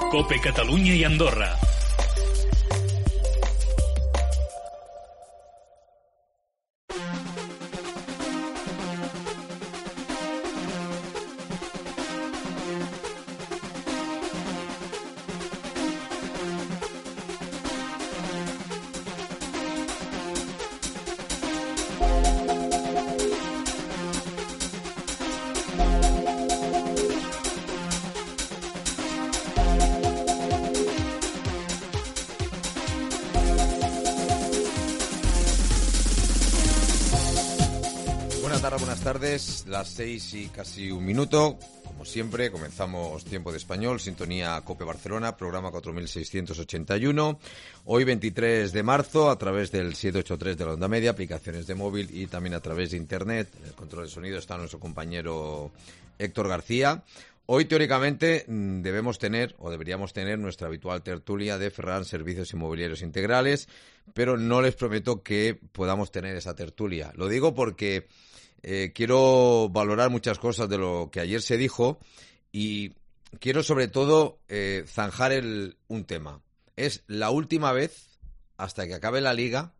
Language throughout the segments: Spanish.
COPE Catalunya i Andorra. Buenas tardes, las 6 y casi un minuto. Como siempre, comenzamos Tiempo de Español, sintonía COPE Barcelona, programa 4681. Hoy 23 de marzo, a través del 783 de la onda media, aplicaciones de móvil y también a través de internet. En el control de sonido está nuestro compañero Héctor García. Hoy, teóricamente, debemos tener, o deberíamos tener, nuestra habitual tertulia de Ferran Servicios Inmobiliarios Integrales, pero no les prometo que podamos tener esa tertulia. Lo digo porque quiero valorar muchas cosas de lo que ayer se dijo y quiero, sobre todo, zanjar un tema. Es la última vez, hasta que acabe la Liga,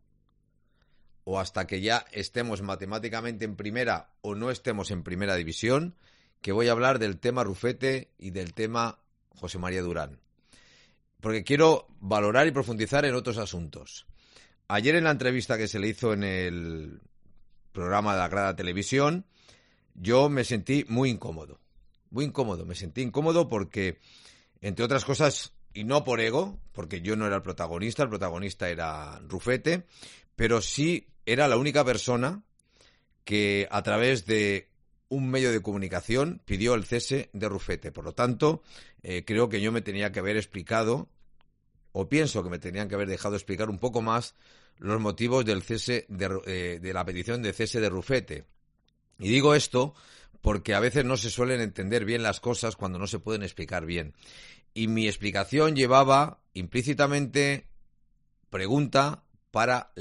o hasta que ya estemos matemáticamente en primera o no estemos en primera división, que voy a hablar del tema Rufete y del tema José María Durán. Porque quiero valorar y profundizar en otros asuntos. Ayer, en la entrevista que se le hizo en el programa de la Grada Televisión, yo me sentí muy incómodo. Muy incómodo. Me sentí incómodo porque, entre otras cosas, y no por ego, porque yo no era el protagonista era Rufete, pero sí era la única persona que, a través de un medio de comunicación, pidió el cese de Rufete. Por lo tanto, creo que yo me tenía que haber explicado, o pienso que me tenían que haber dejado explicar un poco más los motivos del cese de la petición de cese de Rufete. Y digo esto porque a veces no se suelen entender bien las cosas cuando no se pueden explicar bien. Y mi explicación llevaba implícitamente preguntas para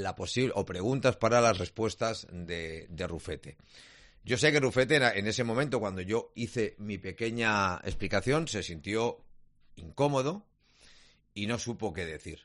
las respuestas de Rufete. Yo sé que Rufete, en ese momento, cuando yo hice mi pequeña explicación, se sintió incómodo y no supo qué decir.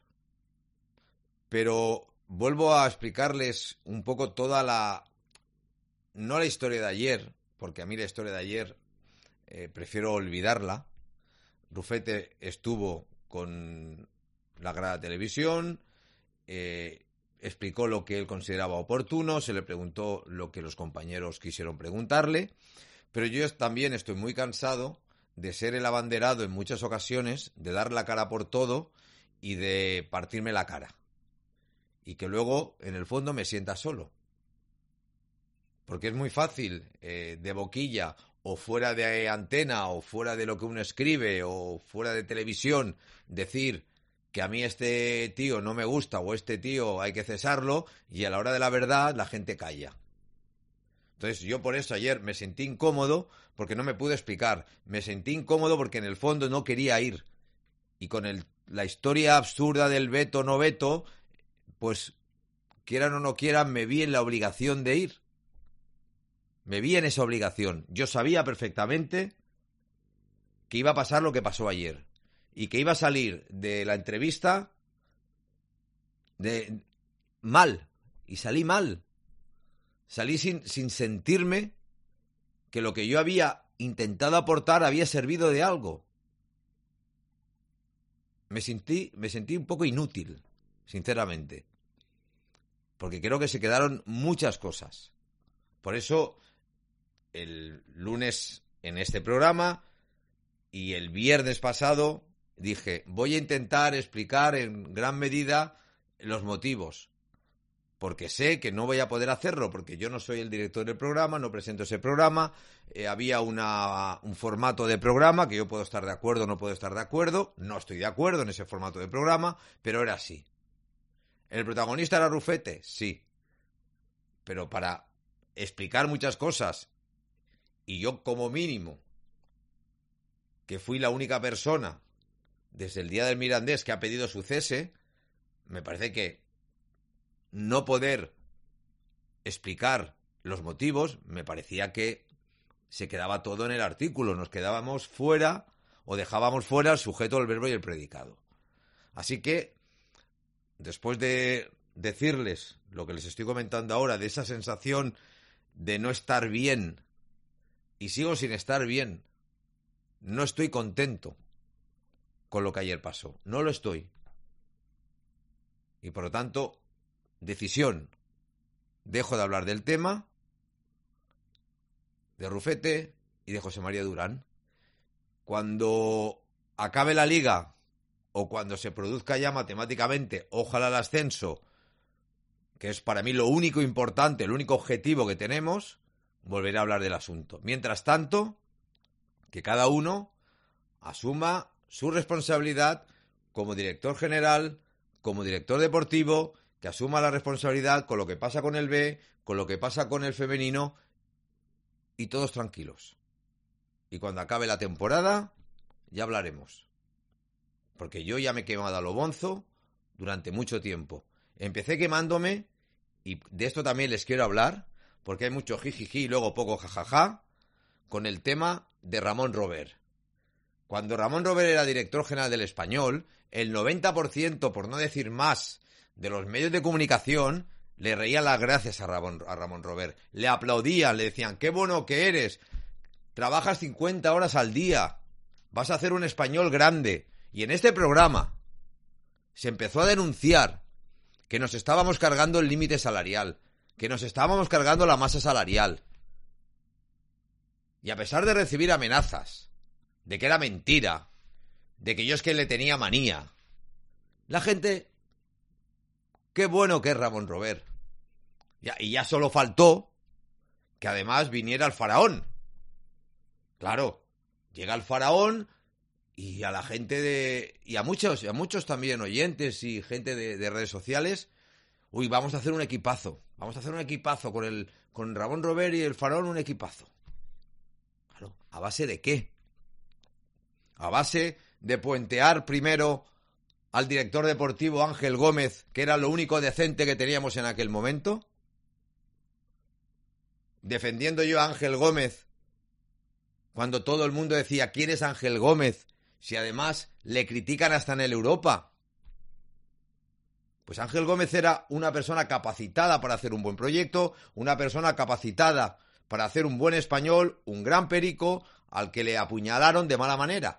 Pero vuelvo a explicarles un poco no la historia de ayer, porque a mí la historia de ayer prefiero olvidarla. Rufete estuvo con la Grada Televisión, explicó lo que él consideraba oportuno, se le preguntó lo que los compañeros quisieron preguntarle, pero yo también estoy muy cansado de ser el abanderado en muchas ocasiones, de dar la cara por todo y de partirme la cara. Y que luego, en el fondo, me sienta solo. Porque es muy fácil, de boquilla, o fuera de antena, o fuera de lo que uno escribe, o fuera de televisión, decir que a mí este tío no me gusta, o este tío hay que cesarlo, y a la hora de la verdad la gente calla. Entonces yo por eso ayer me sentí incómodo, porque no me pude explicar. Me sentí incómodo porque en el fondo no quería ir. Y con la historia absurda del veto o no veto, pues quieran o no quieran, me vi en la obligación de ir. Me vi en esa obligación. Yo sabía perfectamente que iba a pasar lo que pasó ayer. Y que iba a salir de la entrevista mal. Y salí mal. Salí sin sentirme que lo que yo había intentado aportar había servido de algo. Me sentí un poco inútil, sinceramente. Porque creo que se quedaron muchas cosas. Por eso, el lunes en este programa y el viernes pasado dije, voy a intentar explicar en gran medida los motivos. Porque sé que no voy a poder hacerlo, porque yo no soy el director del programa, no presento ese programa. Había un formato de programa que yo puedo estar de acuerdo o no puedo estar de acuerdo. No estoy de acuerdo en ese formato de programa, pero era así. ¿El protagonista era Rufete? Sí. Pero para explicar muchas cosas, y yo como mínimo, que fui la única persona desde el día del Mirandés que ha pedido su cese, me parece que no poder explicar los motivos, me parecía que se quedaba todo en el artículo, nos quedábamos fuera o dejábamos fuera el sujeto, el verbo y el predicado. Así que, después de decirles lo que les estoy comentando ahora, de esa sensación de no estar bien, y sigo sin estar bien, no estoy contento con lo que ayer pasó, no lo estoy. Y por lo tanto, decisión, dejo de hablar del tema, de Rufete y de José María Durán. Cuando acabe la liga o cuando se produzca ya matemáticamente, ojalá el ascenso, que es para mí lo único importante, el único objetivo que tenemos, volveré a hablar del asunto. Mientras tanto, que cada uno asuma su responsabilidad como director general, como director deportivo, que asuma la responsabilidad con lo que pasa con el B, con lo que pasa con el femenino, y todos tranquilos. Y cuando acabe la temporada, ya hablaremos. Porque yo ya me he quemado a lo bonzo durante mucho tiempo. Empecé quemándome, y de esto también les quiero hablar, porque hay mucho jijiji y luego poco jajaja, con el tema de Ramón Robert. Cuando Ramón Robert era director general del Español, el 90%, por no decir más, de los medios de comunicación le reían las gracias a Ramón Robert. Le aplaudían, le decían, qué bueno que eres, trabajas 50 horas al día, vas a hacer un Español grande. Y en este programa se empezó a denunciar que nos estábamos cargando el límite salarial, que nos estábamos cargando la masa salarial. Y a pesar de recibir amenazas, de que era mentira, de que yo es que le tenía manía, la gente, qué bueno que es Ramón Robert. Y ya solo faltó que además viniera el faraón. Claro, llega el faraón y a la gente y a muchos también oyentes y gente de redes sociales, vamos a hacer un equipazo. Vamos a hacer un equipazo con Ramón Robert y el faraón, un equipazo. Claro, ¿a base de qué? A base de puentear primero al director deportivo Ángel Gómez, que era lo único decente que teníamos en aquel momento. Defendiendo yo a Ángel Gómez cuando todo el mundo decía, ¿quién es Ángel Gómez? Si además le critican hasta en el Europa. Pues Ángel Gómez era una persona capacitada para hacer un buen proyecto, una persona capacitada para hacer un buen español, un gran perico, al que le apuñalaron de mala manera.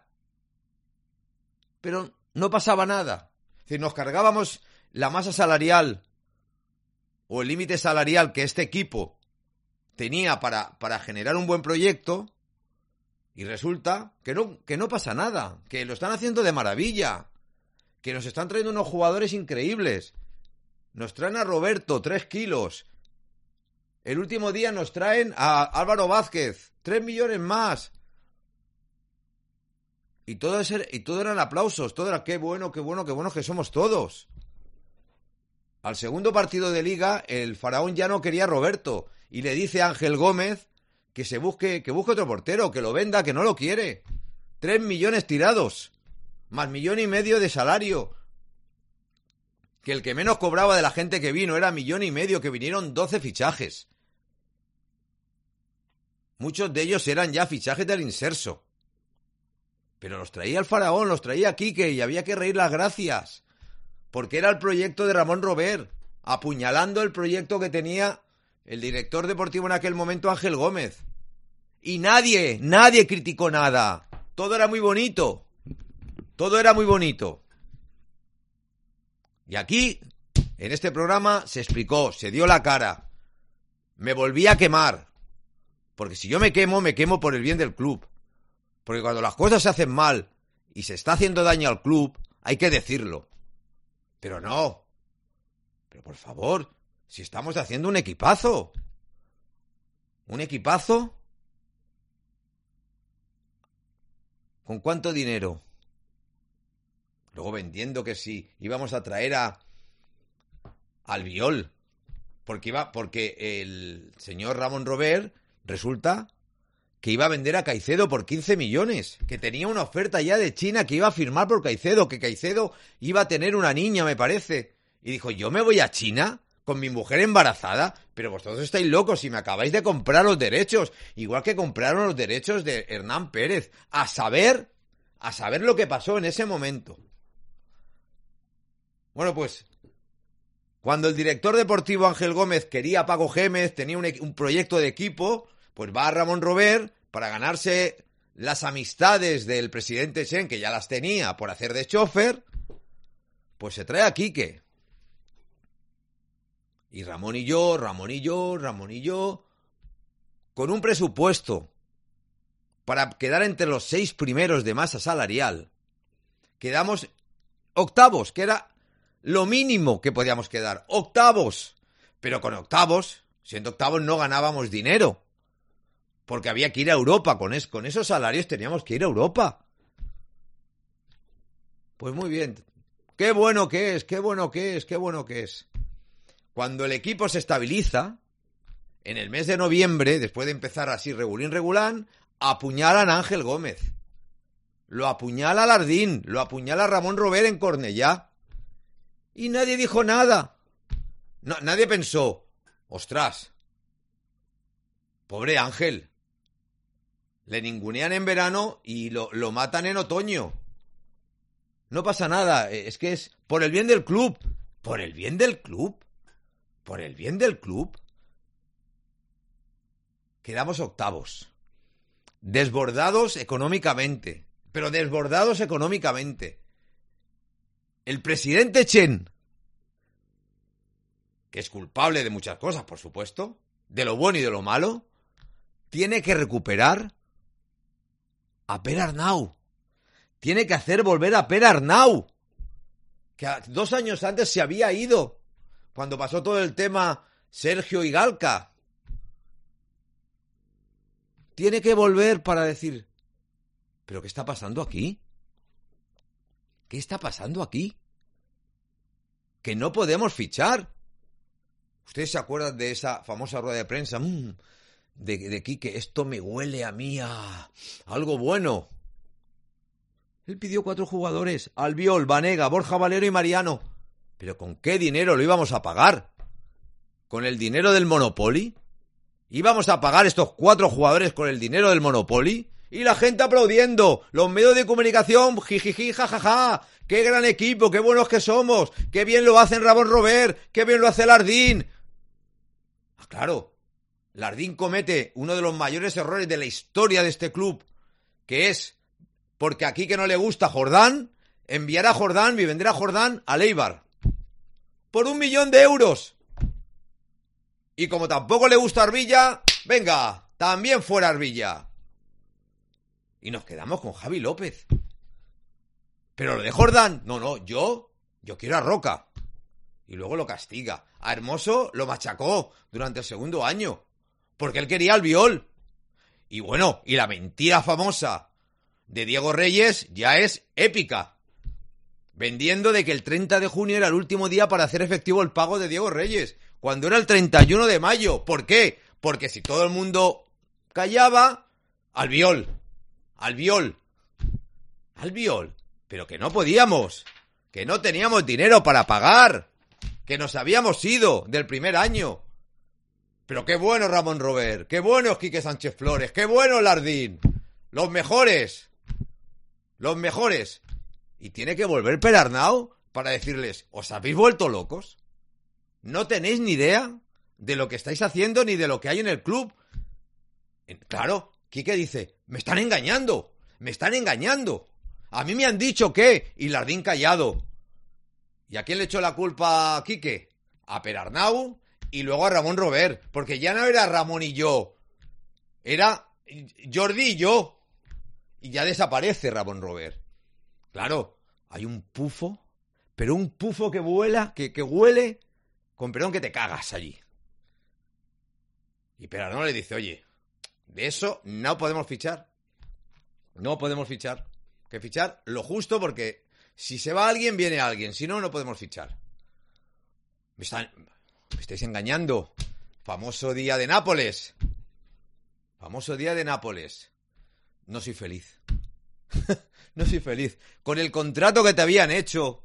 Pero no pasaba nada. Es decir, nos cargábamos la masa salarial o el límite salarial que este equipo tenía para generar un buen proyecto, y resulta que no pasa nada, que lo están haciendo de maravilla, que nos están trayendo unos jugadores increíbles. Nos traen a Roberto, 3 kilos. El último día nos traen a Álvaro Vázquez, 3 millones más. Y todo eran aplausos, todo era qué bueno que somos todos. Al segundo partido de liga, el faraón ya no quería a Roberto y le dice a Ángel Gómez que busque otro portero, que lo venda, que no lo quiere. 3 millones tirados, más 1,5 millones de salario. Que el que menos cobraba de la gente que vino era 1,5 millones, que vinieron 12 fichajes. Muchos de ellos eran ya fichajes del Inserso. Pero los traía el faraón, los traía Quique y había que reír las gracias. Porque era el proyecto de Ramón Robert, apuñalando el proyecto que tenía el director deportivo en aquel momento, Ángel Gómez. Y nadie criticó nada. Todo era muy bonito. Todo era muy bonito. Y aquí, en este programa, se explicó, se dio la cara. Me volví a quemar. Porque si yo me quemo por el bien del club. Porque cuando las cosas se hacen mal y se está haciendo daño al club, hay que decirlo. Pero no. Pero por favor, si estamos haciendo un equipazo. ¿Un equipazo? ¿Con cuánto dinero? Luego vendiendo que sí, íbamos a traer a Albiol. Porque el señor Ramón Robert resulta que iba a vender a Caicedo por 15 millones, que tenía una oferta ya de China que iba a firmar por Caicedo, que Caicedo iba a tener una niña, me parece. Y dijo, ¿yo me voy a China con mi mujer embarazada? Pero vosotros estáis locos y me acabáis de comprar los derechos, igual que compraron los derechos de Hernán Pérez. A saber a saber lo que pasó en ese momento. Bueno, pues, cuando el director deportivo Ángel Gómez quería a Paco Gémez, tenía un proyecto de equipo, pues va a Ramón Robert para ganarse las amistades del presidente Chen, que ya las tenía por hacer de chofer, pues se trae a Quique. Y Ramón y yo, con un presupuesto para quedar entre los 6 primeros de masa salarial, quedamos octavos, que era lo mínimo que podíamos quedar. Octavos. Pero con octavos, siendo octavos, no ganábamos dinero. Porque había que ir a Europa. Con esos salarios teníamos que ir a Europa. Pues muy bien. Qué bueno que es. Cuando el equipo se estabiliza, en el mes de noviembre, después de empezar así regulín, apuñalan a Ángel Gómez. Lo apuñala Lardín, lo apuñala Ramón Robert en Cornellá. Y nadie dijo nada. No, nadie pensó, ostras, pobre Ángel. Le ningunean en verano y lo matan en otoño. No pasa nada, es que es por el bien del club. Por el bien del club. Quedamos octavos. Desbordados económicamente. Pero desbordados económicamente. El presidente Chen, que es culpable de muchas cosas, por supuesto, de lo bueno y de lo malo, tiene que recuperar a Per Arnau. Tiene que hacer volver a Per Arnau, que 2 años antes se había ido, cuando pasó todo el tema Sergio y Galca. Tiene que volver para decir, ¿pero qué está pasando aquí? ¿Qué está pasando aquí? Que no podemos fichar. ¿Ustedes se acuerdan de esa famosa rueda de prensa? De Quique, esto me huele a mí a algo bueno. Él pidió 4 jugadores, Albiol, Banega, Borja Valero y Mariano. ¿Pero con qué dinero lo íbamos a pagar? ¿Con el dinero del Monopoly? ¿Íbamos a pagar estos 4 jugadores con el dinero del Monopoly? Y la gente aplaudiendo, los medios de comunicación, jijiji, jajaja, qué gran equipo, qué buenos que somos, qué bien lo hacen Ramón Robert, qué bien lo hace Lardín. Ah, claro, Lardín comete uno de los mayores errores de la historia de este club, que es, porque aquí que no le gusta Jordán, enviar a Jordán y vender a Jordán al Eibar. Por 1 millón de euros. Y como tampoco le gusta Arbilla, venga, también fuera Arbilla. Y nos quedamos con Javi López. Pero lo de Jordán, no, yo quiero a Roca. Y luego lo castiga. A Hermoso lo machacó durante el 2.º año. Porque él quería Albiol. Y bueno, y la mentira famosa de Diego Reyes ya es épica. Vendiendo de que el 30 de junio era el último día para hacer efectivo el pago de Diego Reyes. Cuando era el 31 de mayo. ¿Por qué? Porque si todo el mundo callaba, Albiol. Pero que no podíamos, que no teníamos dinero para pagar, que nos habíamos ido del primer año. Pero qué bueno Ramón Robert, qué bueno Quique Sánchez Flores, qué bueno Lardín, los mejores. Y tiene que volver Per Arnau para decirles, ¿os habéis vuelto locos? ¿No tenéis ni idea de lo que estáis haciendo ni de lo que hay en el club? Claro, Quique dice, me están engañando. A mí me han dicho que... Y Lardín callado. ¿Y a quién le echó la culpa a Quique? A Per Arnau y luego a Ramón Robert. Porque ya no era Ramón y yo. Era Jordi y yo. Y ya desaparece Ramón Robert. Claro, hay un pufo. Pero un pufo que vuela, que huele... Con perdón que te cagas allí. Y Per Arnau le dice, oye... De eso no podemos fichar. Que fichar lo justo porque si se va alguien, viene alguien. Si no, no podemos fichar. Me estáis engañando. Famoso día de Nápoles. No soy feliz. Con el contrato que te habían hecho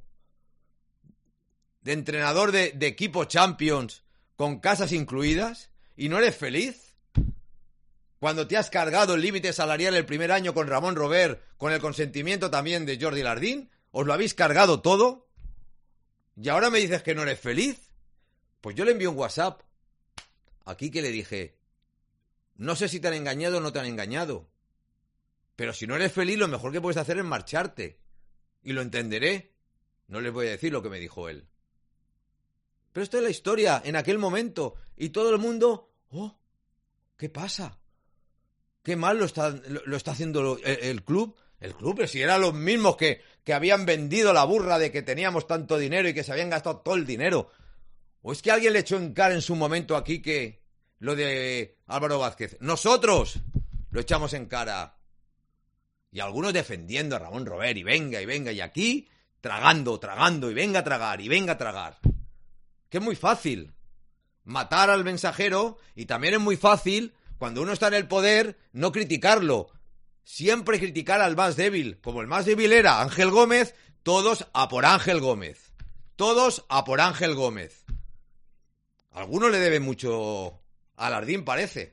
de entrenador de equipo Champions con casas incluidas y no eres feliz. Cuando te has cargado el límite salarial el primer año con Ramón Robert, con el consentimiento también de Jordi Lardín, ¿os lo habéis cargado todo? ¿Y ahora me dices que no eres feliz? Pues yo le envío un WhatsApp aquí que le dije, no sé si te han engañado o no te han engañado, pero si no eres feliz lo mejor que puedes hacer es marcharte. Y lo entenderé. No les voy a decir lo que me dijo él. Pero esto es la historia en aquel momento. Y todo el mundo, ¿qué pasa? ¿Qué mal lo está haciendo el club? El club, pero si eran los mismos que habían vendido la burra de que teníamos tanto dinero y que se habían gastado todo el dinero. ¿O es que alguien le echó en cara en su momento aquí que lo de Álvaro Vázquez? Nosotros lo echamos en cara. Y algunos defendiendo a Ramón Robert y venga, y aquí tragando, y venga a tragar, y venga a tragar. Que es muy fácil matar al mensajero y también es muy fácil, cuando uno está en el poder, no criticarlo. Siempre criticar al más débil. Como el más débil era Ángel Gómez, todos a por Ángel Gómez. Todos a por Ángel Gómez. Algunos le deben mucho a Lardín, parece.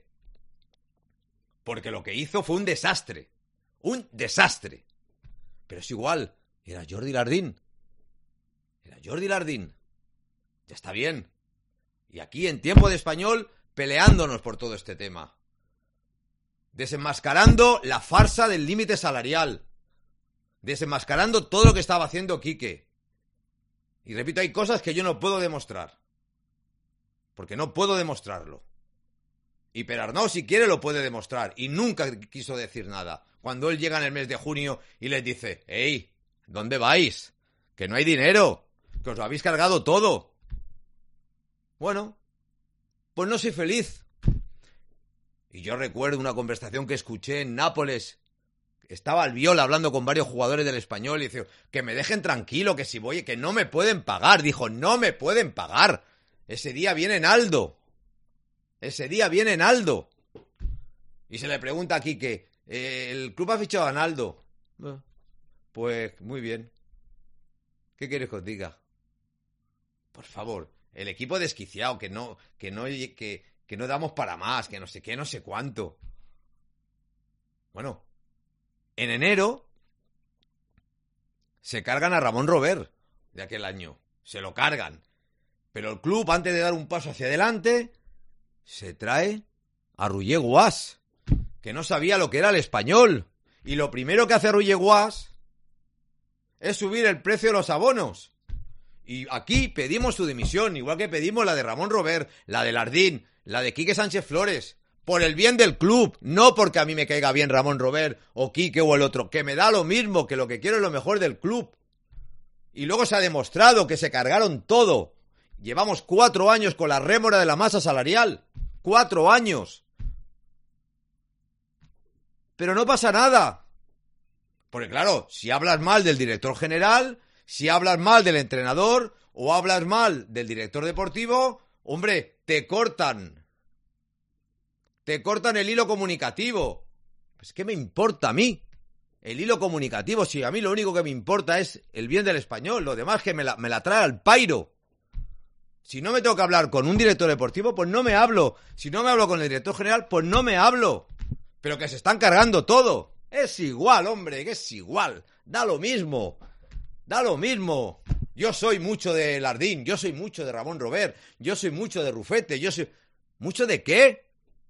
Porque lo que hizo fue un desastre. Un desastre. Pero es igual. Era Jordi Lardín. Era Jordi Lardín. Ya está bien. Y aquí en Tiempo de Español peleándonos por todo este tema. Desenmascarando la farsa del límite salarial. Desenmascarando todo lo que estaba haciendo Quique. Y repito, hay cosas que yo no puedo demostrar. Porque no puedo demostrarlo. Y Perarnau, si quiere, lo puede demostrar. Y nunca quiso decir nada. Cuando él llega en el mes de junio y les dice, ¡Ey! ¿Dónde vais? Que no hay dinero. Que os lo habéis cargado todo. Bueno, pues no soy feliz. Y yo recuerdo una conversación que escuché en Nápoles. Estaba Albiol hablando con varios jugadores del Español y dice, que me dejen tranquilo, que si voy, que no me pueden pagar. Dijo, no me pueden pagar. Ese día viene Naldo. Ese día viene Naldo. Y se le pregunta aquí que el club ha fichado a Naldo. Pues muy bien. ¿Qué quieres que os diga? Por favor, el equipo desquiciado, que no damos para más, que no sé qué, no sé cuánto. Bueno, en enero se cargan a Ramón Robert de aquel año. Se lo cargan. Pero el club, antes de dar un paso hacia adelante, se trae a Roger Guas, que no sabía lo que era el Español. Y lo primero que hace Roger Guas es subir el precio de los abonos. Y aquí pedimos su dimisión, igual que pedimos la de Ramón Robert, la de Lardín, la de Quique Sánchez Flores, por el bien del club, no porque a mí me caiga bien Ramón Robert o Quique o el otro, que me da lo mismo, que lo que quiero es lo mejor del club. Y luego se ha demostrado que se cargaron todo. Llevamos 4 años con la rémora de la masa salarial. 4 años. Pero no pasa nada. Porque claro, si hablas mal del director general, si hablas mal del entrenador o hablas mal del director deportivo, hombre, te cortan. Te cortan el hilo comunicativo. Pues ¿qué me importa a mí? El hilo comunicativo, si a mí lo único que me importa es el bien del Español, lo demás que me la trae al pairo. Si no me tengo que hablar con un director deportivo, pues no me hablo. Si no me hablo con el director general, pues no me hablo. Pero que se están cargando todo. Es igual, hombre, que es igual. Da lo mismo. Da lo mismo. Yo soy mucho de Lardín, yo soy mucho de Ramón Robert, yo soy mucho de Rufete, yo soy... ¿Mucho de qué?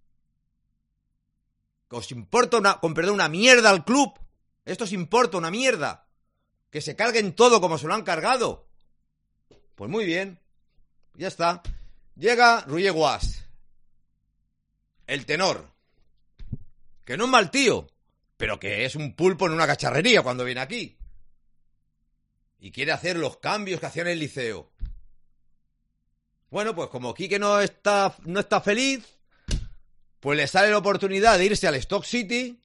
¿Os importa una mierda al club? Esto os importa una mierda. Que se carguen todo como se lo han cargado. Pues muy bien. Ya está. Llega Roger Guas. El tenor. Que no es mal tío, pero que es un pulpo en una cacharrería cuando viene aquí. Y quiere hacer los cambios que hacía en el Liceo. Bueno, pues como Quique no está feliz, pues le sale la oportunidad de irse al Stoke City.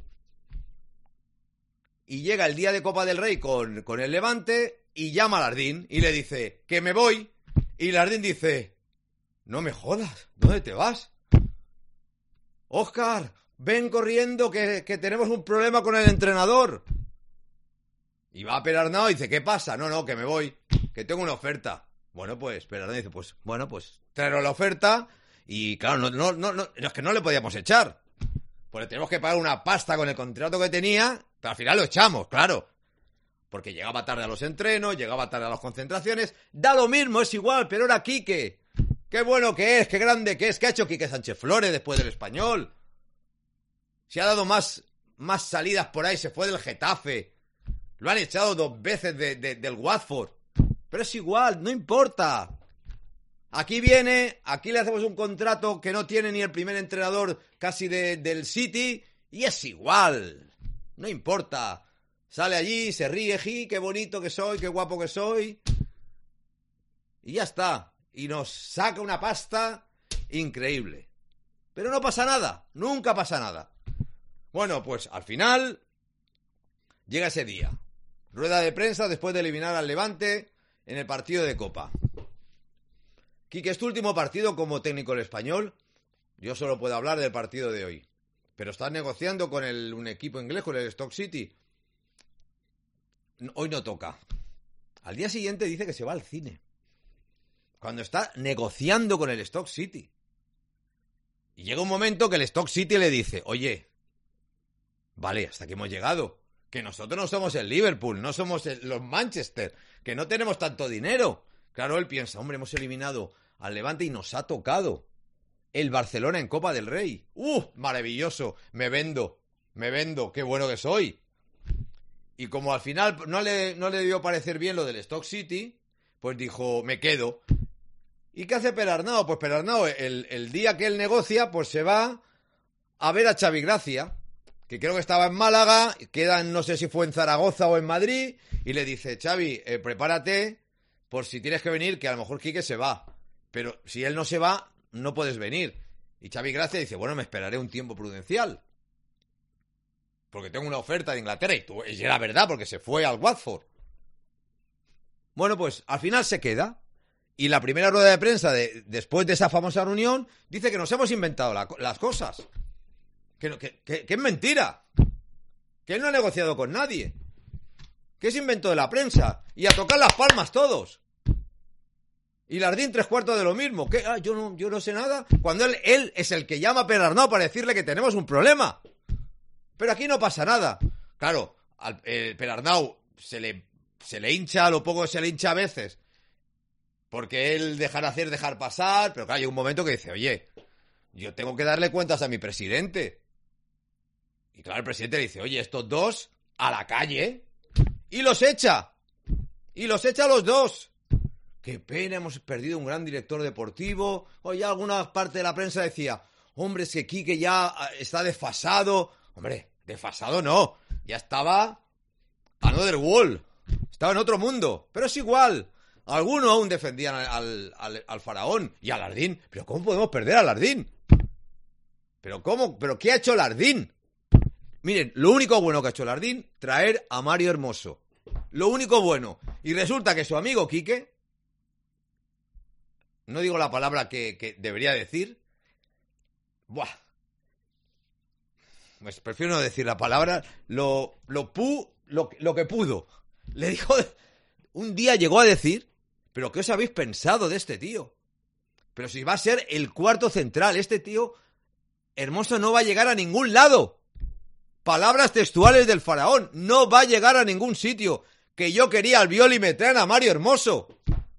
Y llega el día de Copa del Rey con el Levante y llama a Lardín y le dice que me voy. Y Lardín dice, no me jodas, ¿dónde te vas? Óscar, ven corriendo que tenemos un problema con el entrenador. Y va a Perarnau y dice, ¿qué pasa? No, que me voy, que tengo una oferta. Bueno, pues Perarnau dice, pues tráenos la oferta. Y claro, no, es que no le podíamos echar. Pues le tenemos que pagar una pasta con el contrato que tenía, pero al final lo echamos, claro. Porque llegaba tarde a los entrenos, llegaba tarde a las concentraciones. Da lo mismo, es igual, pero era Quique. Qué bueno que es, qué grande que es. ¿Qué ha hecho Quique Sánchez Flores después del Español? Se ha dado más salidas por ahí, se fue del Getafe. Lo han echado 2 veces del Watford. Pero es igual, no importa. Aquí viene, aquí le hacemos un contrato que no tiene ni el primer entrenador casi del City. Y es igual. No importa. Sale allí, se ríe, qué bonito que soy, qué guapo que soy. Y ya está. Y nos saca una pasta increíble. Pero no pasa nada, nunca pasa nada. Bueno, pues al final llega ese día. Rueda de prensa después de eliminar al Levante en el partido de Copa. Quique, es tu último partido como técnico del Español. Yo solo puedo hablar del partido de hoy. Pero estás negociando con un equipo inglés, con el Stoke City. Hoy no toca. Al día siguiente dice que se va al cine. Cuando está negociando con el Stoke City. Y llega un momento que el Stoke City le dice, oye, vale, hasta aquí hemos llegado. Que nosotros no somos el Liverpool, no somos los Manchester, que no tenemos tanto dinero. Claro, él piensa, hombre, hemos eliminado al Levante y nos ha tocado el Barcelona en Copa del Rey. Maravilloso, me vendo, qué bueno que soy. Y como al final no le debió parecer bien lo del Stoke City, pues dijo, me quedo. ¿Y qué hace Perarnau? Pues Perarnau, el día que él negocia, pues se va a ver a Xavi Gracia, que creo que estaba en Málaga, quedan, no sé si fue en Zaragoza o en Madrid, y le dice, Xavi, prepárate por si tienes que venir, que a lo mejor Quique se va. Pero si él no se va, no puedes venir. Y Xavi Gracia dice, bueno, me esperaré un tiempo prudencial. Porque tengo una oferta de Inglaterra, y era verdad, porque se fue al Watford. Bueno, pues al final se queda. Y la primera rueda de prensa, después de esa famosa reunión, dice que nos hemos inventado las cosas. Que es mentira. Que él no ha negociado con nadie. Que es invento de la prensa. Y a tocar las palmas todos. Y Lardín 3/4 de lo mismo. ¿Qué? Yo no sé nada. Cuando él es el que llama a Perarnau para decirle que tenemos un problema. Pero aquí no pasa nada. Claro, al Perarnau se le hincha, lo poco que se le hincha a veces. Porque él dejar pasar. Pero claro, hay un momento que dice, oye, yo tengo que darle cuentas a mi presidente. Y claro, el presidente le dice, oye, estos dos a la calle. Y los echa. Y los echa a los dos. Qué pena, hemos perdido un gran director deportivo. Oye, alguna parte de la prensa decía, hombre, es que Quique ya está desfasado. Hombre, desfasado no. Ya estaba another world. Estaba en otro mundo. Pero es igual. Algunos aún defendían al faraón y a Lardín. ¿Pero cómo podemos perder a Lardín? ¿Pero cómo? ¿Pero qué ha hecho Lardín? Miren, lo único bueno que ha hecho Lardín, traer a Mario Hermoso. Lo único bueno. Y resulta que su amigo Quique, no digo la palabra que debería decir, pues prefiero no decir la palabra, lo que pudo. Le dijo, un día llegó a decir, ¿pero qué os habéis pensado de este tío? Pero si va a ser el cuarto central, este tío Hermoso no va a llegar a ningún lado. Palabras textuales del faraón, no va a llegar a ningún sitio. Que yo quería al Violi y me traen a Mario Hermoso.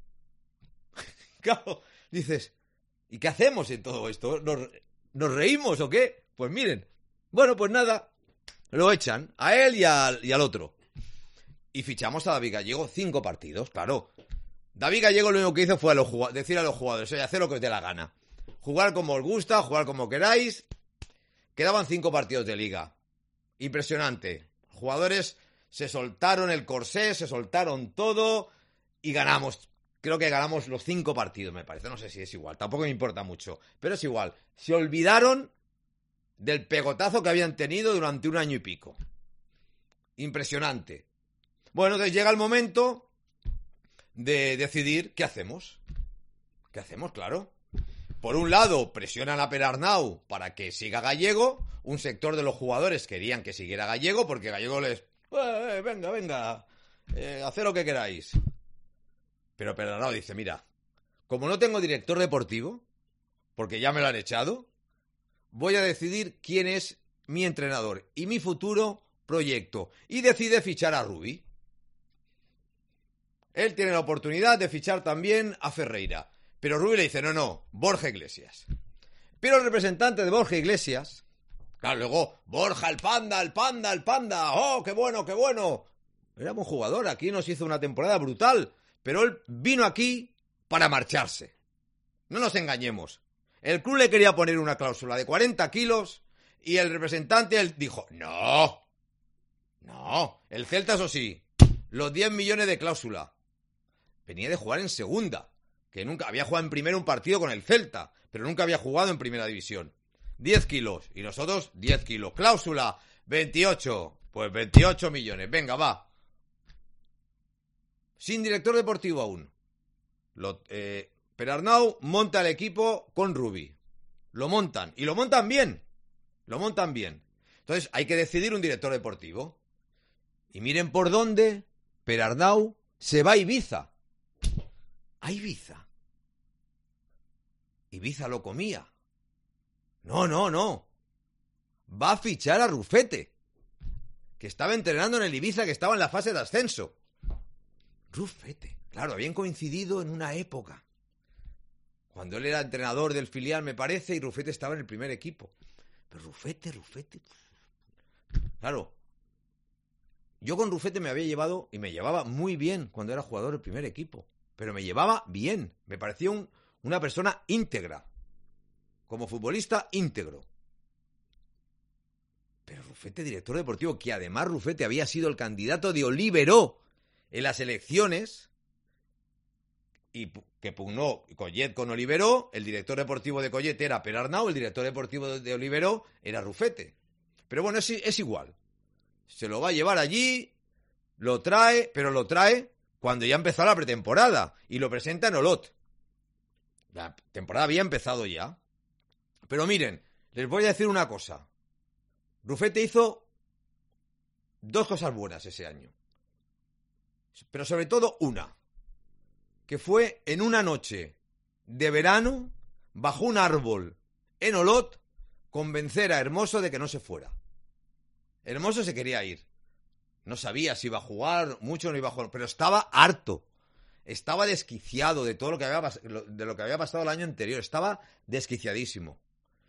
Claro, dices, ¿y qué hacemos en todo esto? ¿Nos reímos o qué? Pues miren, bueno, pues nada, lo echan a él y al otro. Y fichamos a David Gallego 5 partidos, claro. David Gallego lo único que hizo fue decir a los jugadores, oye, haced lo que os dé la gana. Jugar como os gusta, jugar como queráis. Quedaban 5 partidos de liga. Impresionante. Jugadores se soltaron el corsé, se soltaron todo y ganamos. Creo que ganamos los 5 partidos, me parece. No sé si es igual, tampoco me importa mucho. Pero es igual. Se olvidaron del pegotazo que habían tenido durante 1 año y pico. Impresionante. Bueno, entonces llega el momento de decidir qué hacemos. ¿Qué hacemos? Claro. Por un lado, presionan a Perarnau para que siga Gallego. Un sector de los jugadores querían que siguiera Gallego porque Gallego les... venga, haced lo que queráis. Pero Perarnau dice, mira, como no tengo director deportivo, porque ya me lo han echado, voy a decidir quién es mi entrenador y mi futuro proyecto. Y decide fichar a Rubi. Él tiene la oportunidad de fichar también a Ferreira. Pero Rubi le dice, no, Borja Iglesias. Pero el representante de Borja Iglesias, claro, luego, Borja, el panda, ¡oh, qué bueno! Era buen jugador, aquí nos hizo una temporada brutal, pero él vino aquí para marcharse. No nos engañemos. El club le quería poner una cláusula de 40 kilos y el representante él dijo, no, el Celta, eso sí, los 10 millones de cláusula. Venía de jugar en segunda, que nunca había jugado en primera un partido con el Celta, pero nunca había jugado en primera división. 10 kilos, y nosotros 10 kilos. Cláusula, 28, pues 28 millones, venga, va. Sin director deportivo aún. Perarnau monta el equipo con Rubi. Lo montan, y lo montan bien. Entonces hay que decidir un director deportivo. Y miren por dónde Perarnau se va a Ibiza. A Ibiza. Ibiza lo comía. No. Va a fichar a Rufete, que estaba entrenando en el Ibiza, que estaba en la fase de ascenso. Rufete. Claro, habían coincidido en una época. Cuando él era entrenador del filial, me parece, y Rufete estaba en el primer equipo. Pero Rufete. Claro. Yo con Rufete me había llevado, y me llevaba muy bien cuando era jugador del primer equipo. Pero me llevaba bien. Me parecía una persona íntegra. Como futbolista íntegro. Pero Rufete, director deportivo, que además Rufete había sido el candidato de Oliveró en las elecciones, y que pugnó Collet con Oliveró, el director deportivo de Collet era Perarnau, el director deportivo de Oliveró era Rufete. Pero bueno, es igual. Se lo va a llevar allí, lo trae, pero lo trae cuando ya empezó la pretemporada, y lo presenta en Olot. La temporada había empezado ya. Pero miren, les voy a decir una cosa. Rufete hizo 2 cosas buenas ese año. Pero sobre todo una. Que fue en una noche de verano, bajo un árbol en Olot, convencer a Hermoso de que no se fuera. Hermoso se quería ir. No sabía si iba a jugar mucho o no iba a jugar, pero estaba harto. Estaba desquiciado de todo lo que había pasado el año anterior. Estaba desquiciadísimo.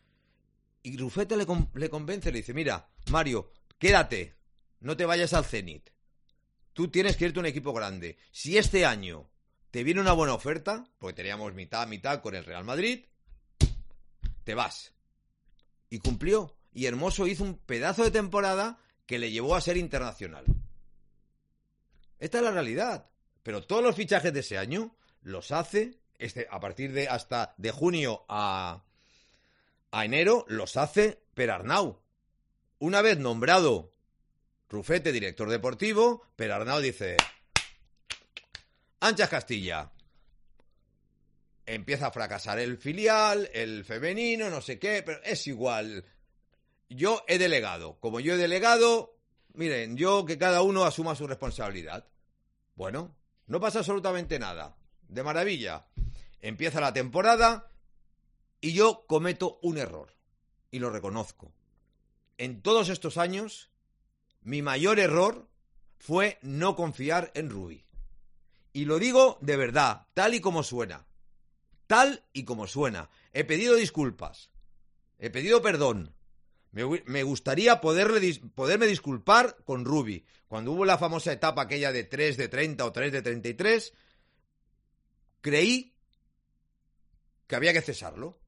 Y Rufete le convence, le dice, mira, Mario, quédate, no te vayas al Zenit. Tú tienes que irte a un equipo grande. Si este año te viene una buena oferta, porque teníamos mitad con el Real Madrid, te vas. Y cumplió. Y Hermoso hizo un pedazo de temporada que le llevó a ser internacional. Esta es la realidad. Pero todos los fichajes de ese año los hace, a partir de hasta de junio a enero, los hace Perarnau. Una vez nombrado Rufete director deportivo, Perarnau dice, Anchas Castilla. Empieza a fracasar el filial, el femenino, no sé qué, pero es igual. Yo he delegado. Como yo he delegado, miren, yo que cada uno asuma su responsabilidad. Bueno, no pasa absolutamente nada. De maravilla. Empieza la temporada y yo cometo un error. Y lo reconozco. En todos estos años, mi mayor error fue no confiar en Rubi. Y lo digo de verdad, tal y como suena. Tal y como suena. He pedido disculpas. He pedido perdón. Me gustaría poderme disculpar con Rubi. Cuando hubo la famosa etapa aquella de 3 de 30 o 3 de 33, creí que había que cesarlo.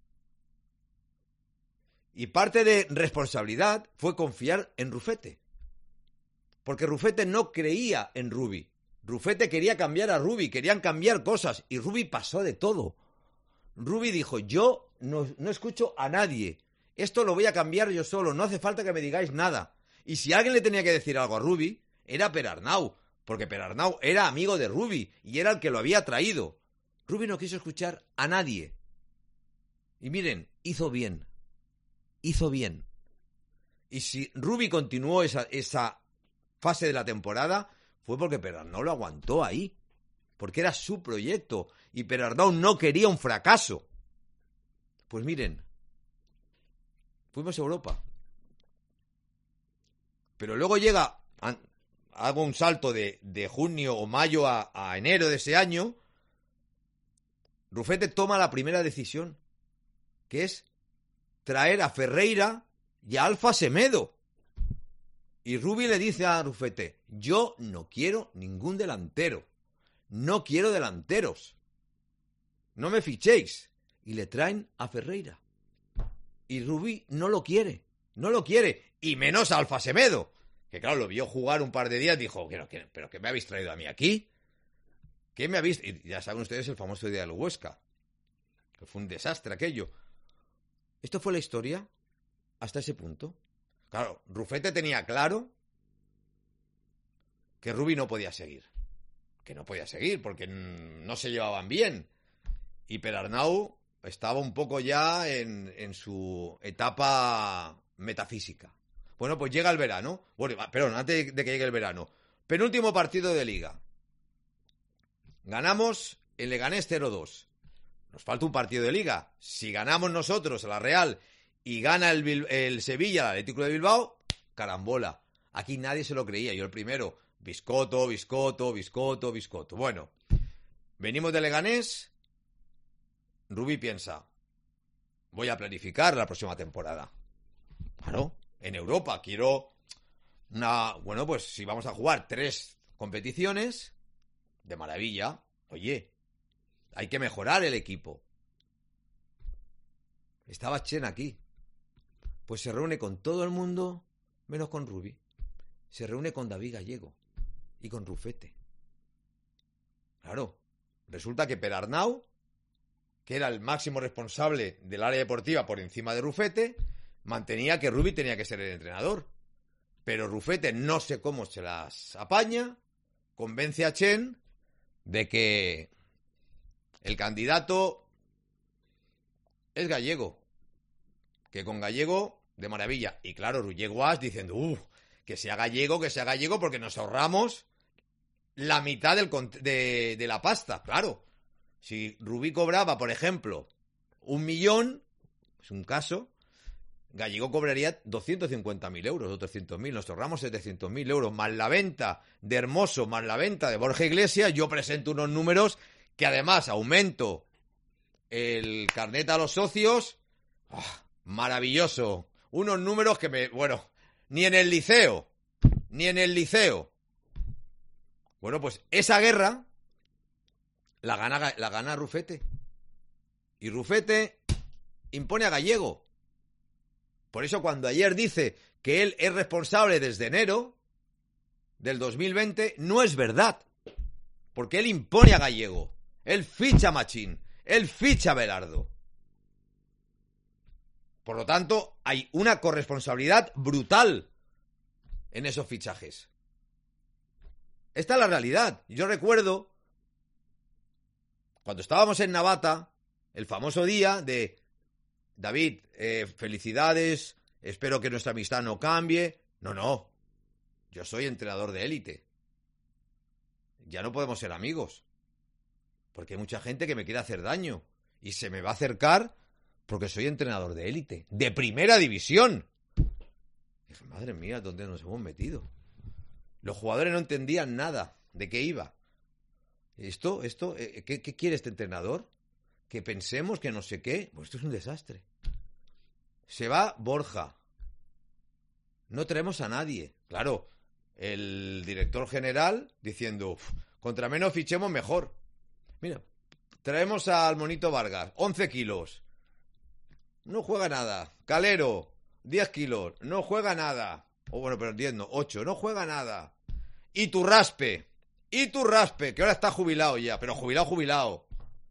Y parte de responsabilidad fue confiar en Rufete. Porque Rufete no creía en Rubi. Rufete quería cambiar a Rubi, querían cambiar cosas. Y Rubi pasó de todo. Rubi dijo, yo no escucho a nadie. Esto lo voy a cambiar yo solo, no hace falta que me digáis nada. Y si alguien le tenía que decir algo a Rubi, era Perarnau. Porque Perarnau era amigo de Rubi y era el que lo había traído. Rubi no quiso escuchar a nadie. Y miren, hizo bien. Hizo bien. Y si Rubi continuó esa fase de la temporada, fue porque Perarnau lo aguantó ahí. Porque era su proyecto. Y Perarnau no quería un fracaso. Pues miren, fuimos a Europa. Pero luego hago un salto de junio o mayo a enero de ese año, Rufete toma la primera decisión, que es traer a Ferreira y a Alfa Semedo. Y Rubi le dice a Rufete, yo no quiero ningún delantero, no quiero delanteros, no me fichéis. Y le traen a Ferreira. Y Rubi no lo quiere, y menos a Alfa Semedo, que claro, lo vio jugar un par de días, dijo, ¿pero qué me habéis traído a mí aquí? ¿Qué me habéis...? Y ya saben ustedes el famoso día del Huesca, que fue un desastre aquello. Esto fue la historia hasta ese punto. Claro, Rufete tenía claro que Rubi no podía seguir. Que no podía seguir porque no se llevaban bien. Y Perarnau estaba un poco ya en su etapa metafísica. Bueno, pues llega el verano. Bueno, perdón, antes de que llegue el verano. Penúltimo partido de Liga. Ganamos en Leganés 0-2. Nos falta un partido de Liga. Si ganamos nosotros a la Real y gana el Sevilla, el Atlético de Bilbao, carambola. Aquí nadie se lo creía. Yo el primero. Biscotto. Bueno, venimos de Leganés. Rubi piensa, voy a planificar la próxima temporada. Claro, en Europa quiero Bueno, pues si vamos a jugar 3 competiciones, de maravilla. Oye, hay que mejorar el equipo. Estaba Chen aquí. Pues se reúne con todo el mundo, menos con Rubi. Se reúne con David Gallego y con Rufete. Claro, resulta que Perarnau, que era el máximo responsable del área deportiva por encima de Rufete, mantenía que Rubi tenía que ser el entrenador. Pero Rufete, no sé cómo se las apaña, convence a Chen de que el candidato es Gallego. Que con Gallego, de maravilla. Y claro, Ruyeguas diciendo, que sea Gallego, porque nos ahorramos la mitad de la pasta. Claro, si Rubí cobraba, por ejemplo, 1 millón, es un caso, Gallego cobraría 250.000 euros o 300.000. Nos ahorramos 700.000 euros, más la venta de Hermoso, más la venta de Borja Iglesias. Yo presento unos números que además aumento el carnet a los socios. Maravilloso. Unos números que ni en el liceo. Bueno, pues esa guerra la gana Rufete. Y Rufete impone a Gallego. Por eso cuando ayer dice que él es responsable desde enero del 2020, no es verdad. Porque él impone a Gallego. Él ficha a Machín. Él ficha a Belardo. Por lo tanto, hay una corresponsabilidad brutal en esos fichajes. Esta es la realidad. Yo recuerdo cuando estábamos en Navata, el famoso día de David, felicidades, espero que nuestra amistad no cambie. No, yo soy entrenador de élite. Ya no podemos ser amigos. Porque hay mucha gente que me quiere hacer daño y se me va a acercar porque soy entrenador de élite, de primera división. Dije, madre mía, ¿dónde nos hemos metido? Los jugadores no entendían nada de qué iba. ¿Qué quiere este entrenador? Que pensemos que no sé qué. Pues esto es un desastre. Se va Borja. No traemos a nadie. Claro, el director general diciendo, contra menos fichemos mejor. Mira, traemos al Monito Vargas, 11 kilos. No juega nada. Calero, 10 kilos. No juega nada. Pero 10 no, 8. No juega nada. Y Turraspe, que ahora está jubilado ya. Pero jubilado.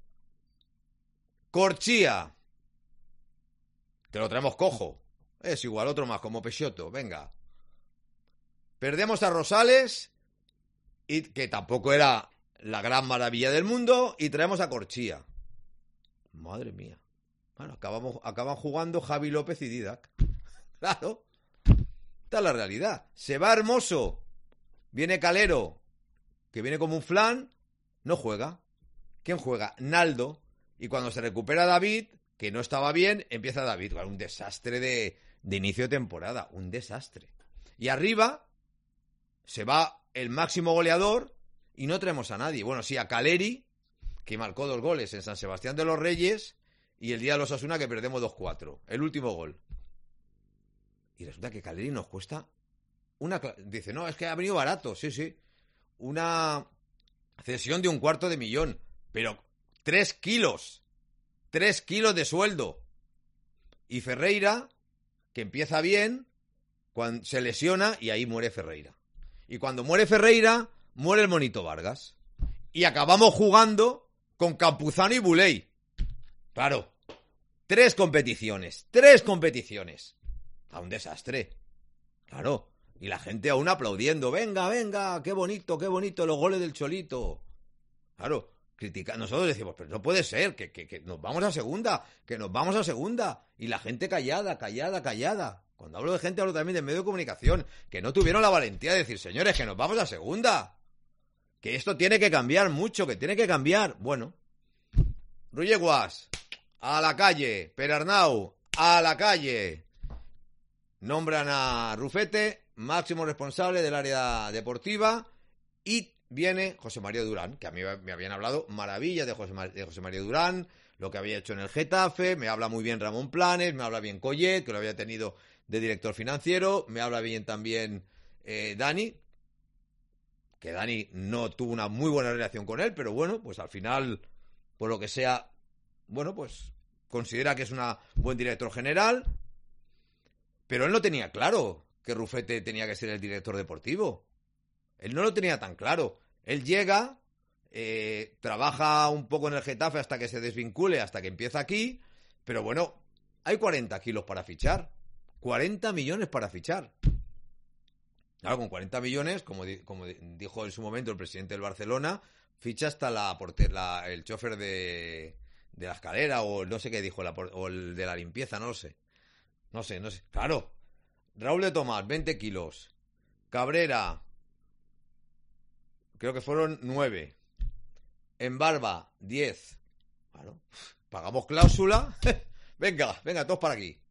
Corchía. Te lo traemos cojo. Es igual, otro más, como Peixoto. Venga. Perdemos a Rosales, y que tampoco era la gran maravilla del mundo, y traemos a Corchía. Madre mía. Bueno, acaban jugando Javi López y Didac. Claro. Esta es la realidad. Se va Hermoso. Viene Calero, que viene como un flan. No juega. ¿Quién juega? Naldo. Y cuando se recupera David, que no estaba bien, empieza David. Un desastre de inicio de temporada. Un desastre. Y arriba se va el máximo goleador y no traemos a nadie. Bueno, sí, a Caleri, que marcó 2 goles en San Sebastián de los Reyes, y el día de los Osasuna que perdemos 2-4. El último gol. Y resulta que Caleri nos cuesta dice, no, es que ha venido barato. Sí, sí. Una cesión de 250.000. Pero 3 kilos. 3 kilos de sueldo. Y Ferreira, que empieza bien, cuando se lesiona y ahí muere Ferreira. Y cuando muere Ferreira, muere el Monito Vargas. Y acabamos jugando con Campuzano y Buley. Claro. 3 competiciones. A un desastre. Claro. Y la gente aún aplaudiendo. Venga, venga, qué bonito los goles del Cholito. Claro. Nosotros decimos, pero no puede ser, que nos vamos a segunda. Y la gente callada. Cuando hablo de gente, hablo también de medio de comunicación. Que no tuvieron la valentía de decir, señores, que nos vamos a segunda. Que esto tiene que cambiar mucho, que tiene que cambiar. Bueno. Rulleguas, a la calle. Perarnau, a la calle. Nombran a Rufete, máximo responsable del área deportiva, y viene José María Durán, que a mí me habían hablado maravillas de José María Durán, lo que había hecho en el Getafe, me habla muy bien Ramón Planes, me habla bien Collet, que lo había tenido de director financiero, me habla bien también Dani, que Dani no tuvo una muy buena relación con él, pero bueno, pues al final, por lo que sea, bueno, pues considera que es un buen director general, pero él no tenía claro que Rufete tenía que ser el director deportivo. Él no lo tenía tan claro. Él llega, trabaja un poco en el Getafe hasta que se desvincule, hasta que empieza aquí, pero bueno, hay 40 kilos para fichar. 40 millones para fichar. Claro, con 40 millones, como dijo en su momento el presidente del Barcelona, ficha hasta el chofer de la escalera, o no sé qué dijo, o el de la limpieza, no lo sé. No sé. Claro. Raúl de Tomás, 20 kilos. Cabrera, creo que fueron 9. En Barba, 10. Claro. Pagamos cláusula. venga, todos para aquí.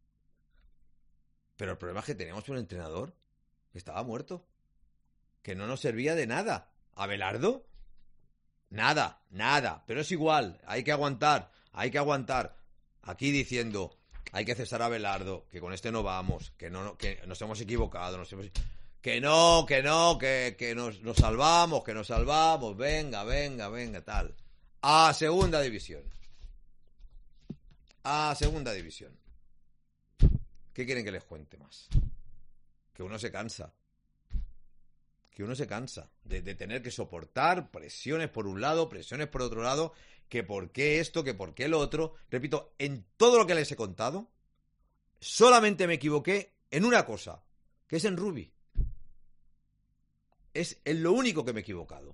Pero el problema es que teníamos un entrenador que estaba muerto. Que no nos servía de nada. ¿Abelardo? Nada. Pero es igual. Hay que aguantar. Aquí diciendo, hay que cesar a Abelardo, que con este no vamos, que nos hemos equivocado, que nos salvamos, venga, tal. A segunda división. ¿Qué quieren que les cuente más? Que uno se cansa de tener que soportar presiones por un lado, presiones por otro lado, que por qué esto, que por qué lo otro. Repito, en todo lo que les he contado, solamente me equivoqué en una cosa, que es en Rubi. Es en lo único que me he equivocado.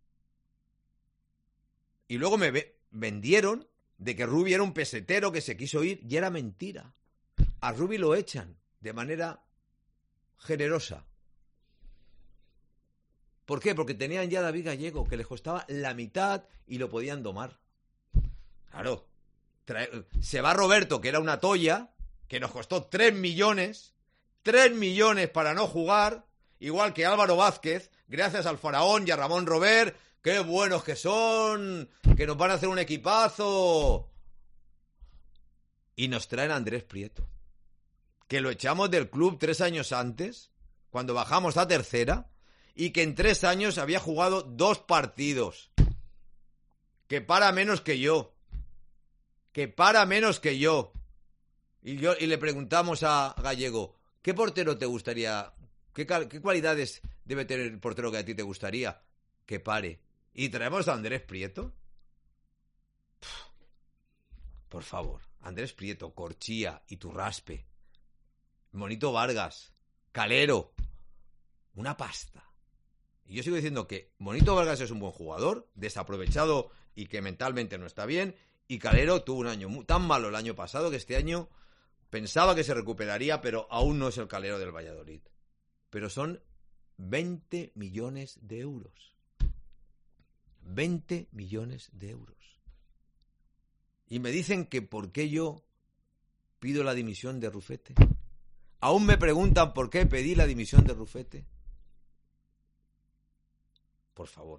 Y luego me vendieron de que Rubi era un pesetero que se quiso ir, y era mentira. A Rubi lo echan de manera generosa. ¿Por qué? Porque tenían ya a David Gallego, que les costaba la mitad y lo podían domar. Claro. Se va Roberto, que era una tolla, que nos costó 3 millones. 3 millones para no jugar. Igual que Álvaro Vázquez, gracias al Faraón y a Ramón Robert. ¡Qué buenos que son! Que nos van a hacer un equipazo. Y nos traen a Andrés Prieto, que lo echamos del club 3 años antes, cuando bajamos a tercera, y que en 3 años había jugado 2 partidos. Que para menos que yo. Y le preguntamos a Gallego, ¿qué portero te gustaría? ¿Qué cualidades debe tener el portero que a ti te gustaría? Que pare. ¿Y traemos a Andrés Prieto? Por favor. Andrés Prieto, Corchía, Iturraspe, Monito Vargas, Calero. Una pasta. Y yo sigo diciendo que Monito Vargas es un buen jugador, desaprovechado y que mentalmente no está bien. Y Calero tuvo un año tan malo el año pasado que este año pensaba que se recuperaría, pero aún no es el Calero del Valladolid. Pero son 20 millones de euros. 20 millones de euros. Y me dicen que por qué yo pido la dimisión de Rufete. Aún me preguntan por qué pedí la dimisión de Rufete. Por favor.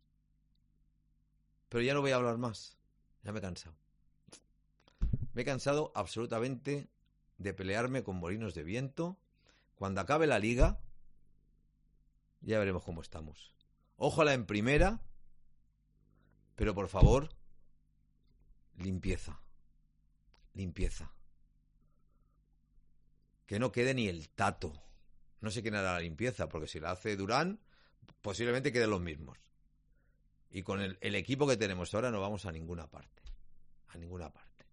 Pero ya no voy a hablar más. Ya me he cansado. Me he cansado absolutamente de pelearme con molinos de viento. Cuando acabe la liga, ya veremos cómo estamos. Ojalá en primera, pero por favor, limpieza. Limpieza. Que no quede ni el tato. No sé quién hará la limpieza, porque si la hace Durán, posiblemente queden los mismos. Y con el equipo que tenemos ahora no vamos a ninguna parte. A ninguna parte.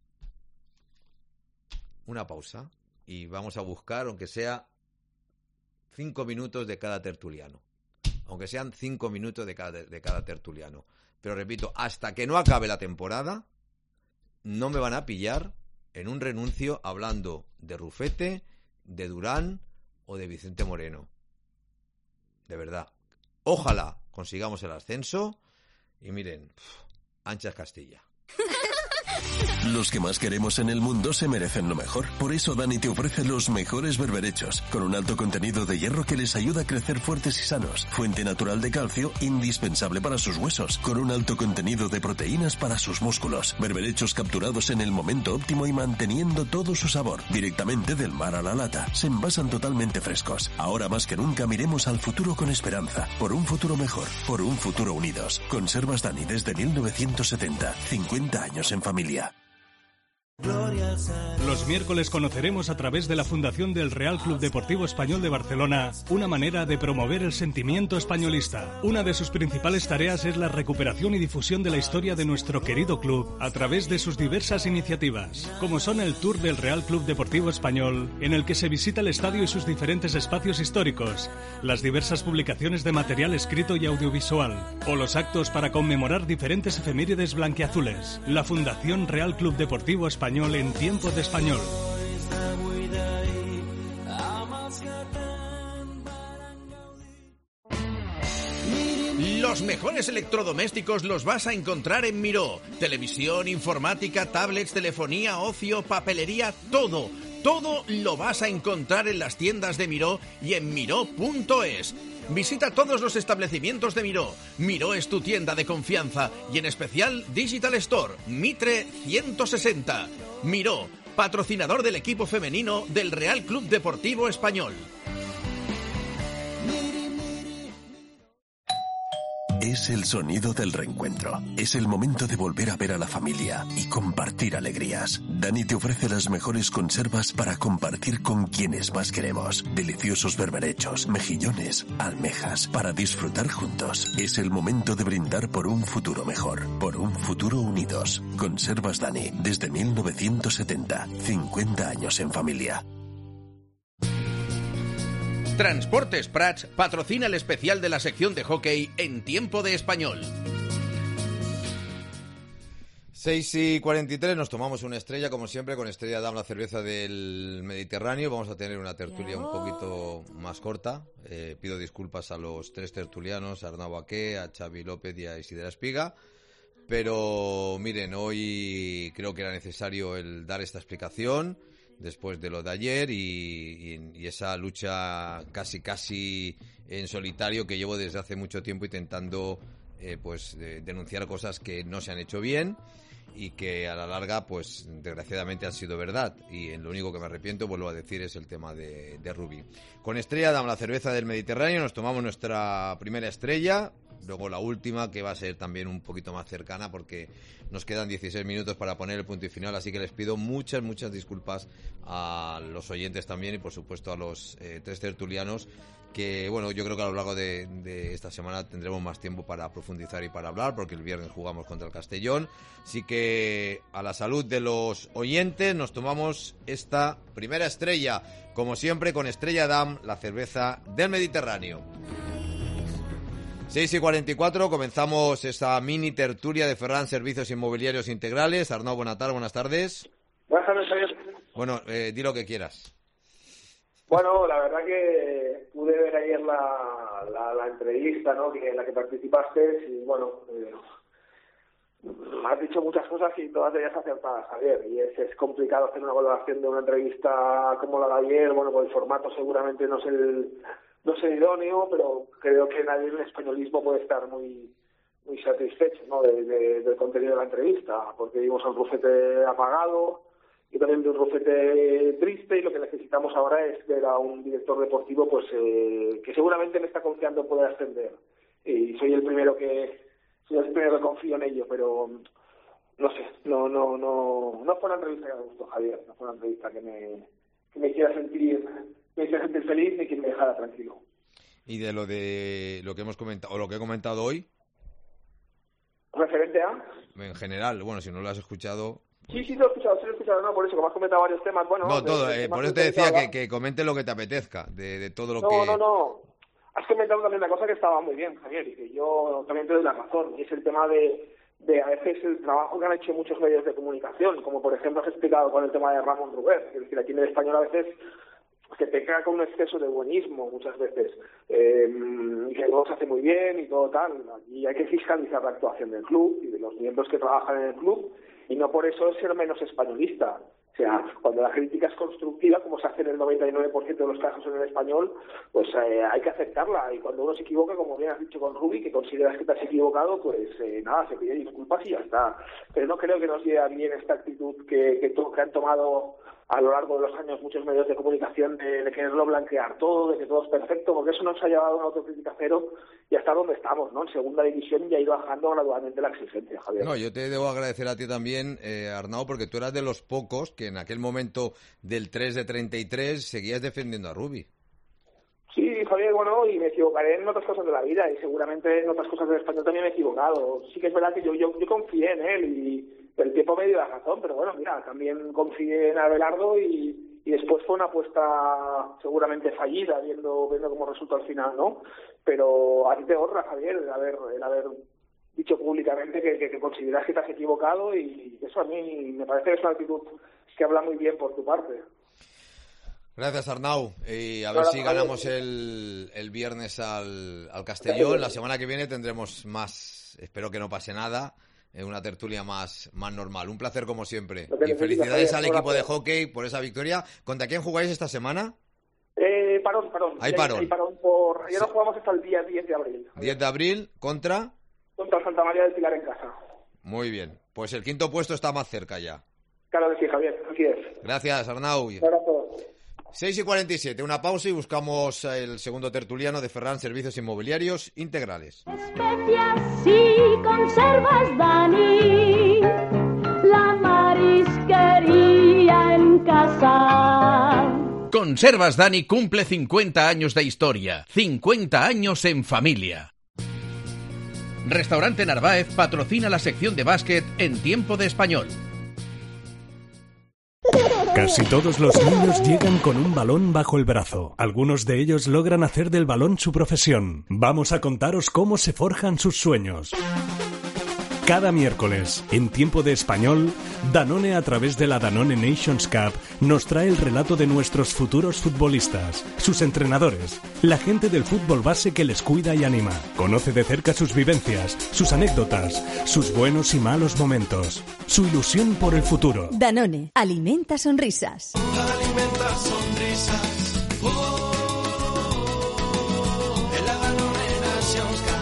Una pausa y vamos a buscar, aunque sea 5 minutos de cada tertuliano. Aunque sean 5 minutos de cada tertuliano. Pero repito, hasta que no acabe la temporada, no me van a pillar en un renuncio hablando de Rufete, de Durán o de Vicente Moreno. De verdad. Ojalá consigamos el ascenso y miren, ancha es Castilla. Los que más queremos en el mundo se merecen lo mejor. Por eso Dani te ofrece los mejores berberechos, con un alto contenido de hierro que les ayuda a crecer fuertes y sanos. Fuente natural de calcio, indispensable para sus huesos, con un alto contenido de proteínas para sus músculos. Berberechos capturados en el momento óptimo y manteniendo todo su sabor. Directamente del mar a la lata. Se envasan totalmente frescos. Ahora más que nunca miremos al futuro con esperanza. Por un futuro mejor. Por un futuro unidos. Conservas Dani desde 1970. 50 años en familia. Los miércoles conoceremos a través de la Fundación del Real Club Deportivo Español de Barcelona una manera de promover el sentimiento españolista. Una de sus principales tareas es la recuperación y difusión de la historia de nuestro querido club a través de sus diversas iniciativas, como son el Tour del Real Club Deportivo Español, en el que se visita el estadio y sus diferentes espacios históricos, las diversas publicaciones de material escrito y audiovisual, o los actos para conmemorar diferentes efemérides blanquiazules. La Fundación Real Club Deportivo Español en tiempo de español. Los mejores electrodomésticos los vas a encontrar en Miró. Televisión, informática, tablets, telefonía, ocio, papelería, todo. Todo lo vas a encontrar en las tiendas de Miró y en miró.es. Visita todos los establecimientos de Miró. Miró es tu tienda de confianza y en especial Digital Store, Mitre 160. Miró, patrocinador del equipo femenino del Real Club Deportivo Español. Es el sonido del reencuentro. Es el momento de volver a ver a la familia y compartir alegrías. Dani te ofrece las mejores conservas para compartir con quienes más queremos. Deliciosos berberechos, mejillones, almejas, para disfrutar juntos. Es el momento de brindar por un futuro mejor, por un futuro unidos. Conservas Dani, desde 1970. 50 años en familia. Transportes Prats patrocina el especial de la sección de hockey en tiempo de español. 6:43, nos tomamos una estrella, como siempre, con Estrella Damm, la cerveza del Mediterráneo. Vamos a tener una tertulia un poquito más corta. Pido disculpas a los 3 tertulianos, a Arnau Baqué, a Xavi López y a Isidora Espiga. Pero miren, hoy creo que era necesario el dar esta explicación después de lo de ayer y esa lucha casi en solitario que llevo desde hace mucho tiempo intentando denunciar cosas que no se han hecho bien y que a la larga pues desgraciadamente han sido verdad, y en lo único que me arrepiento, vuelvo a decir, es el tema de Rubí. Con Estrella Damm, la cerveza del Mediterráneo, nos tomamos nuestra primera estrella. Luego la última, que va a ser también un poquito más cercana, porque nos quedan 16 minutos para poner el punto y final, así que les pido muchas disculpas a los oyentes también y por supuesto a los 3 tertulianos, que bueno, yo creo que a lo largo de esta semana tendremos más tiempo para profundizar y para hablar, porque el viernes jugamos contra el Castellón. Así que a la salud de los oyentes nos tomamos esta primera estrella, como siempre con Estrella Damm, la cerveza del Mediterráneo. 6:44, comenzamos esta mini tertulia de Ferran Servicios Inmobiliarios Integrales. Arnau, buenas tardes. Buenas tardes, Javier. Bueno, di lo que quieras. Bueno, la verdad que pude ver ayer la entrevista, ¿no?, en la que participaste, y bueno, Has dicho muchas cosas y todas ellas acertadas, Javier, y es complicado hacer una valoración de una entrevista como la de ayer. Bueno, pues el formato seguramente no es el idóneo, pero creo que nadie en el españolismo puede estar muy satisfecho, ¿no?, del contenido de la entrevista, porque vimos a un Rufete apagado y también de un Rufete triste, y lo que necesitamos ahora es ver a un director deportivo pues que seguramente me está confiando en poder ascender, y soy el primero que confío en ello, pero no sé, no fue una entrevista que me gustó, Javier, no fue una entrevista que me hiciera sentir feliz ni que me dejara tranquilo. Y de lo que hemos comentado, o lo que he comentado hoy, referente a... En general, bueno, si no lo has escuchado... Sí, lo he escuchado, no, por eso, como has comentado varios temas, bueno... No, todo, por eso te decía que comente lo que te apetezca, de todo lo que... No, has comentado también una cosa que estaba muy bien, Javier, y que yo también te doy la razón, y es el tema de a veces el trabajo que han hecho muchos medios de comunicación, como por ejemplo has explicado con el tema de Ramón Rubén, es decir, aquí en el español a veces se peca con un exceso de buenismo muchas veces, y que todo se hace muy bien y todo tal, y hay que fiscalizar la actuación del club y de los miembros que trabajan en el club, y no por eso es ser menos españolista. O sea, cuando la crítica es constructiva, como se hace en el 99% de los casos en el español, pues hay que aceptarla, y cuando uno se equivoca, como bien has dicho con Rubi, que consideras que te has equivocado, pues nada, se pide disculpas y ya está. Pero no creo que nos lleve bien esta actitud que han tomado a lo largo de los años muchos medios de comunicación de quererlo blanquear todo, de que todo es perfecto, porque eso nos ha llevado a una autocrítica cero y hasta donde estamos, ¿no? En segunda división ya ha ido bajando gradualmente la exigencia, Javier. No, yo te debo agradecer a ti también, Arnau, porque tú eras de los pocos que en aquel momento del 3 de 33 seguías defendiendo a Rubi. Sí, Javier, bueno, y me equivocaré en otras cosas de la vida, y seguramente en otras cosas del español también me he equivocado. Sí que es verdad que yo confié en él, y el tiempo me dio la razón, pero bueno, mira, también confié en Abelardo, y después fue una apuesta seguramente fallida, viendo cómo resultó al final, ¿no? Pero a ti te honra, Javier, el haber dicho públicamente que consideras que te has equivocado, y eso a mí me parece que es una actitud que habla muy bien por tu parte. Gracias, Arnau. Y a ver si ganamos el viernes al Castellón. La semana que viene tendremos más, espero que no pase nada, una tertulia más normal. Un placer como siempre. Y felicidades al equipo de hockey por esa victoria. ¿Contra quién jugáis esta semana? Parón. Hay parón. Ya no jugamos hasta el día 10 de abril. 10 de abril, ¿contra? Contra Santa María del Pilar en casa. Muy bien. Pues el quinto puesto está más cerca ya. Claro que sí, Javier. Así es. Gracias, Arnau. Un abrazo. 6:47, una pausa y buscamos el segundo tertuliano de Ferran Servicios Inmobiliarios Integrales. Especias y conservas, Dani, la marisquería en casa. Conservas Dani cumple 50 años de historia, 50 años en familia. Restaurante Narváez patrocina la sección de básquet en Tiempo de Español. Casi todos los niños llegan con un balón bajo el brazo. Algunos de ellos logran hacer del balón su profesión. Vamos a contaros cómo se forjan sus sueños. Cada miércoles, en Tiempo de Español, Danone, a través de la Danone Nations Cup, nos trae el relato de nuestros futuros futbolistas, sus entrenadores, la gente del fútbol base que les cuida y anima. Conoce de cerca sus vivencias, sus anécdotas, sus buenos y malos momentos, su ilusión por el futuro. Danone, alimenta sonrisas. Alimenta sonrisas. En la Danone Nations Cup.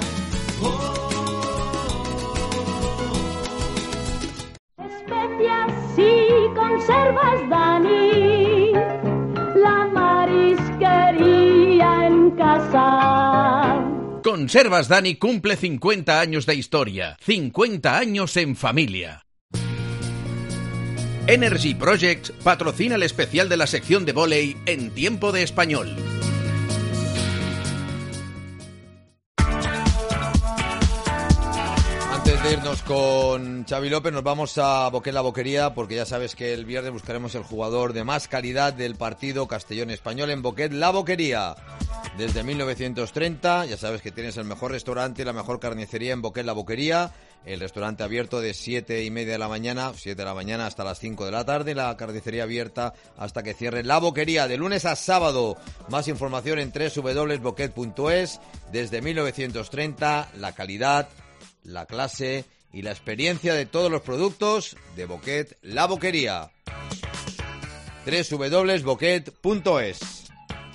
Especias y conservas, Dani, la marisquería en casa. Conservas Dani cumple 50 años de historia, 50 años en familia. Energy Projects patrocina el especial de la sección de vóley en Tiempo de Español. Antes de irnos con Xavi López, nos vamos a Boquet La Boquería, porque ya sabes que el viernes buscaremos el jugador de más calidad del partido Castellón-Español en Boquet La Boquería. Desde 1930, ya sabes que tienes el mejor restaurante y la mejor carnicería en Boquet La Boquería. El restaurante abierto de 7:30 de la mañana, 7 de la mañana hasta las 5 de la tarde. La carnicería abierta hasta que cierre La Boquería, de lunes a sábado. Más información en www.boquet.es. Desde 1930, la calidad, la clase y la experiencia de todos los productos de Boquet La Boquería. www.boquet.es.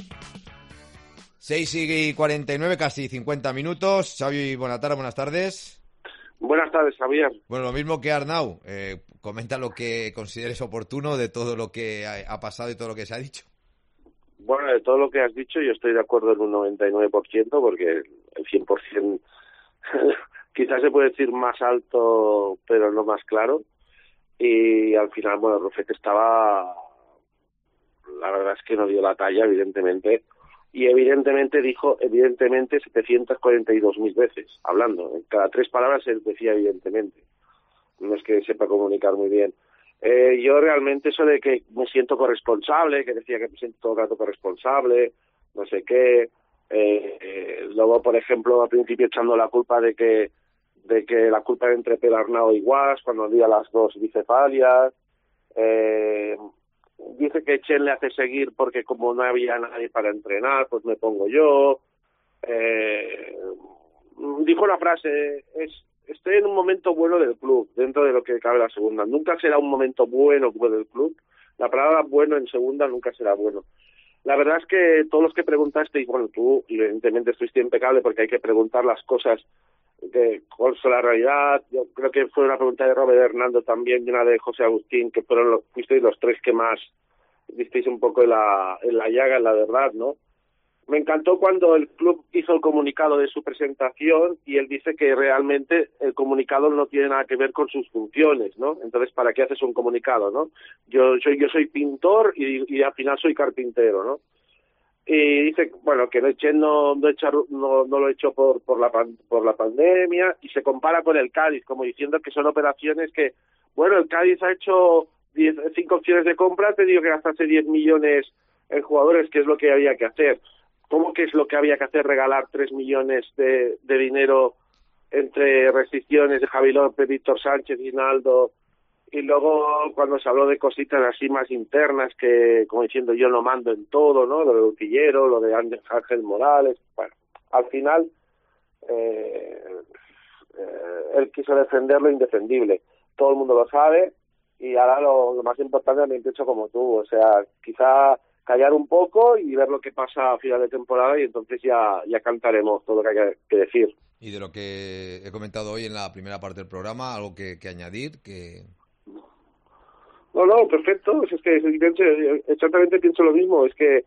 6:49, casi 50 minutos. Xavi Bonatara, buenas tardes. Buenas tardes, Javier. Bueno, lo mismo que Arnau. Comenta lo que consideres oportuno de todo lo que ha pasado y todo lo que se ha dicho. Bueno, de todo lo que has dicho yo estoy de acuerdo en un 99%, porque el 100% quizás se puede decir más alto, pero no más claro. Y al final, bueno, Rufete estaba... La verdad es que no dio la talla, evidentemente. Y evidentemente dijo, 742.000 veces, hablando. En cada 3 palabras él decía evidentemente. No es que sepa comunicar muy bien. Yo realmente eso de que me siento corresponsable, que decía que me siento todo el rato corresponsable, no sé qué. Luego, por ejemplo, al principio echando la culpa de que la culpa era entre Pelarnao y Guas, cuando había las 2 bicefalias. Dice que Chen le hace seguir porque como no había nadie para entrenar, pues me pongo yo. Dijo una frase, estoy en un momento bueno del club, dentro de lo que cabe la segunda. Nunca será un momento bueno del club. La palabra bueno en segunda nunca será bueno. La verdad es que todos los que preguntasteis, bueno, tú evidentemente estuviste impecable porque hay que preguntar las cosas de cuál es la realidad. Yo creo que fue una pregunta de Robert Hernando también y una de José Agustín, que fuisteis los 3 que más visteis un poco en la llaga, en la verdad, ¿no? Me encantó cuando el club hizo el comunicado de su presentación y él dice que realmente el comunicado no tiene nada que ver con sus funciones, ¿no? Entonces, ¿para qué haces un comunicado, no? Yo soy pintor y al final soy carpintero, ¿no? Y dice, bueno, que Chen no lo he hecho por la pandemia, y se compara con el Cádiz, como diciendo que son operaciones que, bueno, el Cádiz ha hecho 5 opciones de compra, ha tenido que gastarse 10 millones en jugadores, que es lo que había que hacer. ¿Cómo que es lo que había que hacer? Regalar 3 millones de dinero entre restricciones de Javi López, Víctor Sánchez, Ginaldo, y luego cuando se habló de cositas así más internas, que como diciendo yo no mando en todo, ¿no? Lo de Utillero, lo de Ángel Morales, bueno, al final él quiso defender lo indefendible. Todo el mundo lo sabe, y ahora lo más importante también pienso como tú, o sea, quizá callar un poco y ver lo que pasa a final de temporada, y entonces ya cantaremos todo lo que hay que decir. Y de lo que he comentado hoy en la primera parte del programa, algo que añadir, que... No, perfecto, es que exactamente pienso lo mismo, es que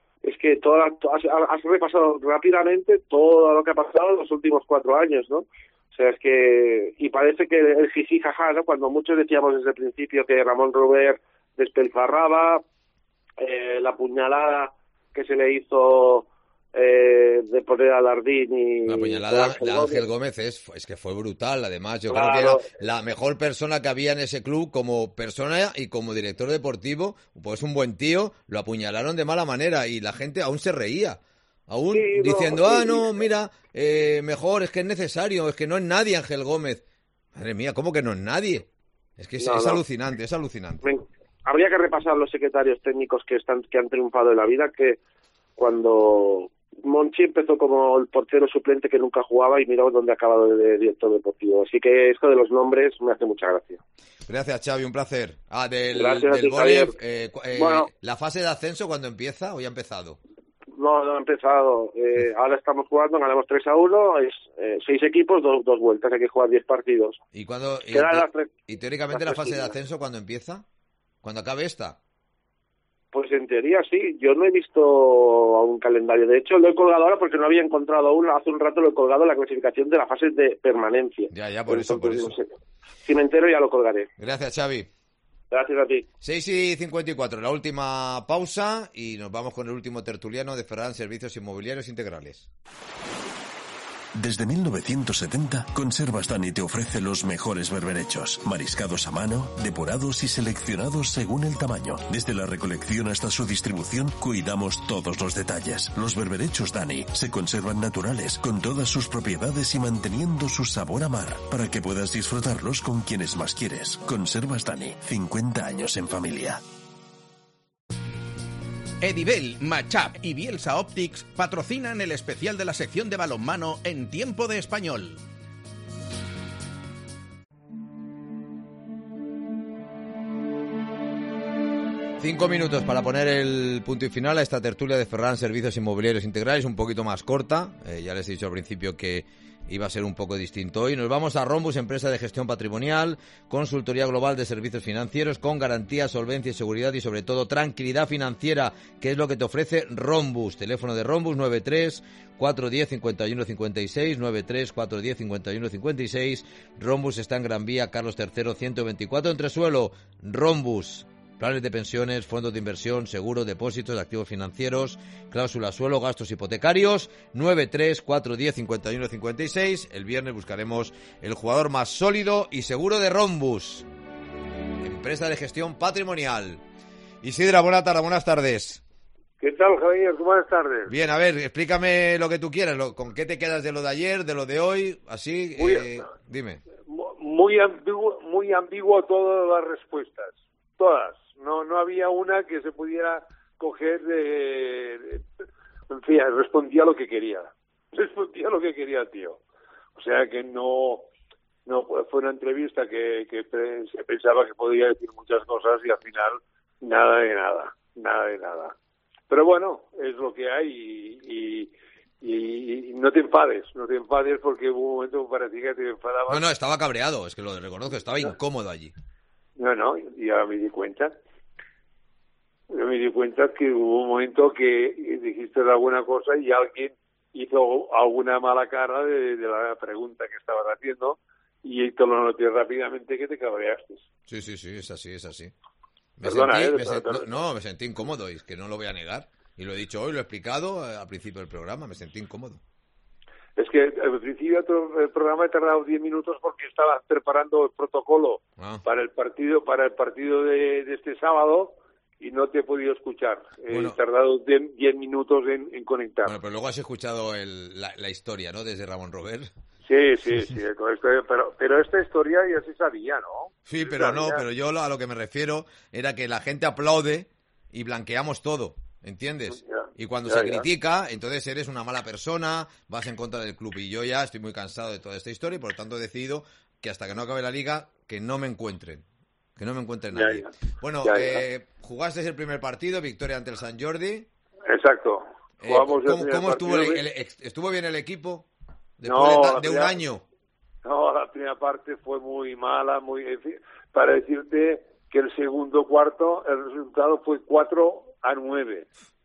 has repasado rápidamente todo lo que ha pasado en los últimos 4 años, ¿no? O sea, es que... Y parece que el jiji jaja, ¿no? Cuando muchos decíamos desde el principio que Ramón Robert despilfarraba, la puñalada que se le hizo de poner a Lardín y... La puñalada de Ángel Gómez es que fue brutal, además. Yo creo que era la mejor persona que había en ese club como persona y como director deportivo, pues un buen tío, lo apuñalaron de mala manera y la gente aún se reía. Aún diciendo, mira, mejor, es que es necesario, es que no es nadie Ángel Gómez. Madre mía, ¿cómo que no es nadie? Es que es alucinante, es alucinante. Habría que repasar los secretarios técnicos que han triunfado en la vida, que cuando Monchi empezó como el portero suplente que nunca jugaba y miró dónde ha acabado de director deportivo. Así que esto de los nombres me hace mucha gracia. Gracias, Xavi, un placer. Del vóley, bueno, ¿la fase de ascenso cuándo empieza o ya ha empezado? No ha empezado. Ahora estamos jugando, ganamos 3-1, 6 equipos, 2 vueltas, hay que jugar 10 partidos. ¿Y teóricamente la fase de ascenso cuándo empieza? ¿Cuándo acabe esta? Pues en teoría sí, yo no he visto un calendario. De hecho, lo he colgado ahora porque no había encontrado aún. Hace un rato lo he colgado en la clasificación de la fase de permanencia. Ya, por eso. No sé. Si me entero ya lo colgaré. Gracias, Xavi. Gracias a ti. 6:54, la última pausa y nos vamos con el último tertuliano de Ferran Servicios Inmobiliarios Integrales. Desde 1970, Conservas Dani te ofrece los mejores berberechos, mariscados a mano, depurados y seleccionados según el tamaño. Desde la recolección hasta su distribución, cuidamos todos los detalles. Los berberechos Dani se conservan naturales, con todas sus propiedades y manteniendo su sabor a mar, para que puedas disfrutarlos con quienes más quieres. Conservas Dani, 50 años en familia. Edibel, Matchup y Bielsa Optics patrocinan el especial de la sección de balonmano en Tiempo de Español. 5 minutos para poner el punto y final a esta tertulia de Ferran Servicios Inmobiliarios Integrales, un poquito más corta. Ya les he dicho al principio que iba a ser un poco distinto hoy. Nos vamos a Rhombus, empresa de gestión patrimonial, consultoría global de servicios financieros con garantía, solvencia y seguridad y sobre todo tranquilidad financiera, que es lo que te ofrece Rhombus. Teléfono de Rhombus 93 410 51 56, 93 410 51 56. Rhombus está en Gran Vía, Carlos III 124, entresuelo. Rhombus. Planes de pensiones, fondos de inversión, seguro, depósitos de activos financieros, cláusula suelo, gastos hipotecarios, 93 410 51 56. El viernes buscaremos el jugador más sólido y seguro de Rhombus, empresa de gestión patrimonial. Isidra, buenas tardes. ¿Qué tal, Javier? Buenas tardes. Bien, a ver, explícame lo que tú quieras, ¿con qué te quedas de lo de ayer, de lo de hoy? Así, dime. Muy ambiguo todas las respuestas, todas. No había una que se pudiera coger en fin, respondía lo que quería. Respondía lo que quería el tío. O sea que no fue una entrevista que se pensaba que podía decir muchas cosas y al final nada de nada. Pero bueno, es lo que hay y no te enfades porque hubo un momento que parecía que te enfadabas. No, estaba cabreado, es que lo reconozco, estaba incómodo allí. No, y ahora me di cuenta. Que hubo un momento que dijiste alguna cosa y alguien hizo alguna mala cara de la pregunta que estabas haciendo y te lo noté rápidamente que te cabreaste. Sí, es así. Me sentí incómodo, y es que no lo voy a negar. Y lo he dicho hoy, lo he explicado al principio del programa, me sentí incómodo. Es que al principio el programa he tardado 10 minutos porque estaba preparando el protocolo para el partido de este sábado y no te he podido escuchar. He tardado 10 minutos en conectar. Bueno, pero luego has escuchado la historia, ¿no? Desde Ramón Robert. Sí. Pero esta historia ya se sabía, ¿no? Sí, pero yo a lo que me refiero era que la gente aplaude y blanqueamos todo, ¿entiendes? Y cuando se critica, entonces eres una mala persona, vas en contra del club. Y yo ya estoy muy cansado de toda esta historia y por lo tanto he decidido que hasta que no acabe la liga, que no me encuentren nadie. Bueno, jugaste el primer partido, victoria ante el Sant Jordi. Exacto. ¿Cómo estuvo estuvo bien el equipo después de un año? No, la primera parte fue muy mala, para decirte que el segundo cuarto el resultado fue 4-9.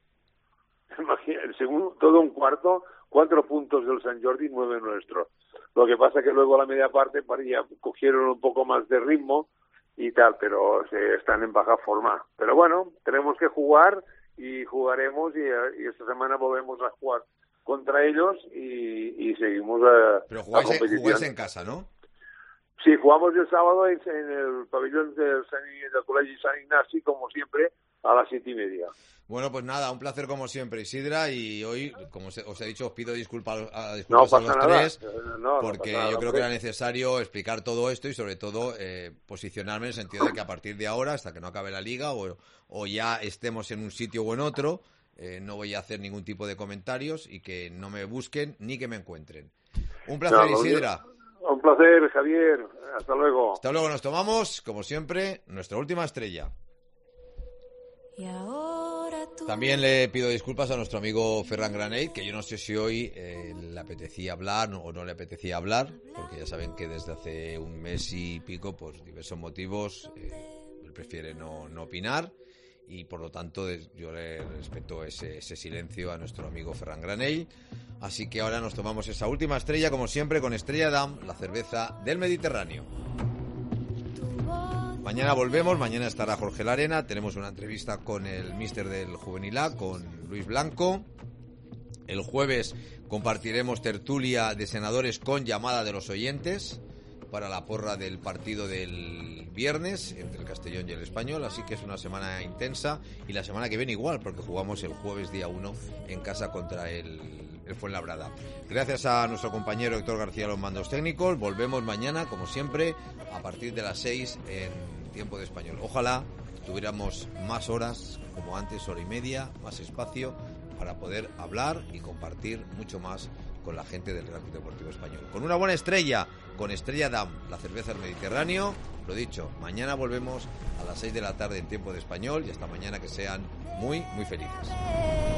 Imagina, el segundo, todo un cuarto, 4 puntos del Sant Jordi, 9 nuestros. Lo que pasa que luego la media parte ya cogieron un poco más de ritmo y tal, pero están en baja forma. Pero bueno, tenemos que jugar y jugaremos y esta semana volvemos a jugar contra ellos y seguimos Pero jugáis en casa, ¿no? Sí, jugamos el sábado en el pabellón del Colegio San Ignacio, como siempre, a las 7:30. Bueno, pues nada, un placer como siempre, Isidra, y hoy, como os he dicho, os pido disculpas a los tres, porque yo creo que era necesario explicar todo esto y sobre todo posicionarme en el sentido de que a partir de ahora, hasta que no acabe la liga o ya estemos en un sitio o en otro, no voy a hacer ningún tipo de comentarios y que no me busquen ni que me encuentren. Un placer, Isidra. Un placer, Javier. Hasta luego. Hasta luego. Nos tomamos, como siempre, nuestra última estrella. También le pido disculpas a nuestro amigo Ferran Granell, que yo no sé si hoy le apetecía hablar o no le apetecía hablar, porque ya saben que desde hace un mes y pico, por diversos motivos, él prefiere no opinar y por lo tanto yo le respeto ese silencio a nuestro amigo Ferran Granell. Así que ahora nos tomamos esa última estrella, como siempre, con Estrella Damm, la cerveza del Mediterráneo. Mañana volvemos, mañana estará Jorge Larena, tenemos una entrevista con el míster del Juvenil A, con Luis Blanco. El jueves compartiremos tertulia de senadores con llamada de los oyentes para la porra del partido del viernes entre el Castellón y el Español, así que es una semana intensa y la semana que viene igual, porque jugamos el jueves día 1 en casa contra el Fuenlabrada. Gracias a nuestro compañero Héctor García los mandos técnicos. Volvemos mañana, como siempre, a partir de las 6 en tiempo de Español. Ojalá tuviéramos más horas, como antes, hora y media, más espacio para poder hablar y compartir mucho más con la gente del Real Club Deportivo Español. Con una buena estrella, con Estrella Damm, la cerveza del Mediterráneo. Lo dicho, mañana volvemos a las 6 de la tarde en tiempo de Español y hasta mañana, que sean muy, muy felices.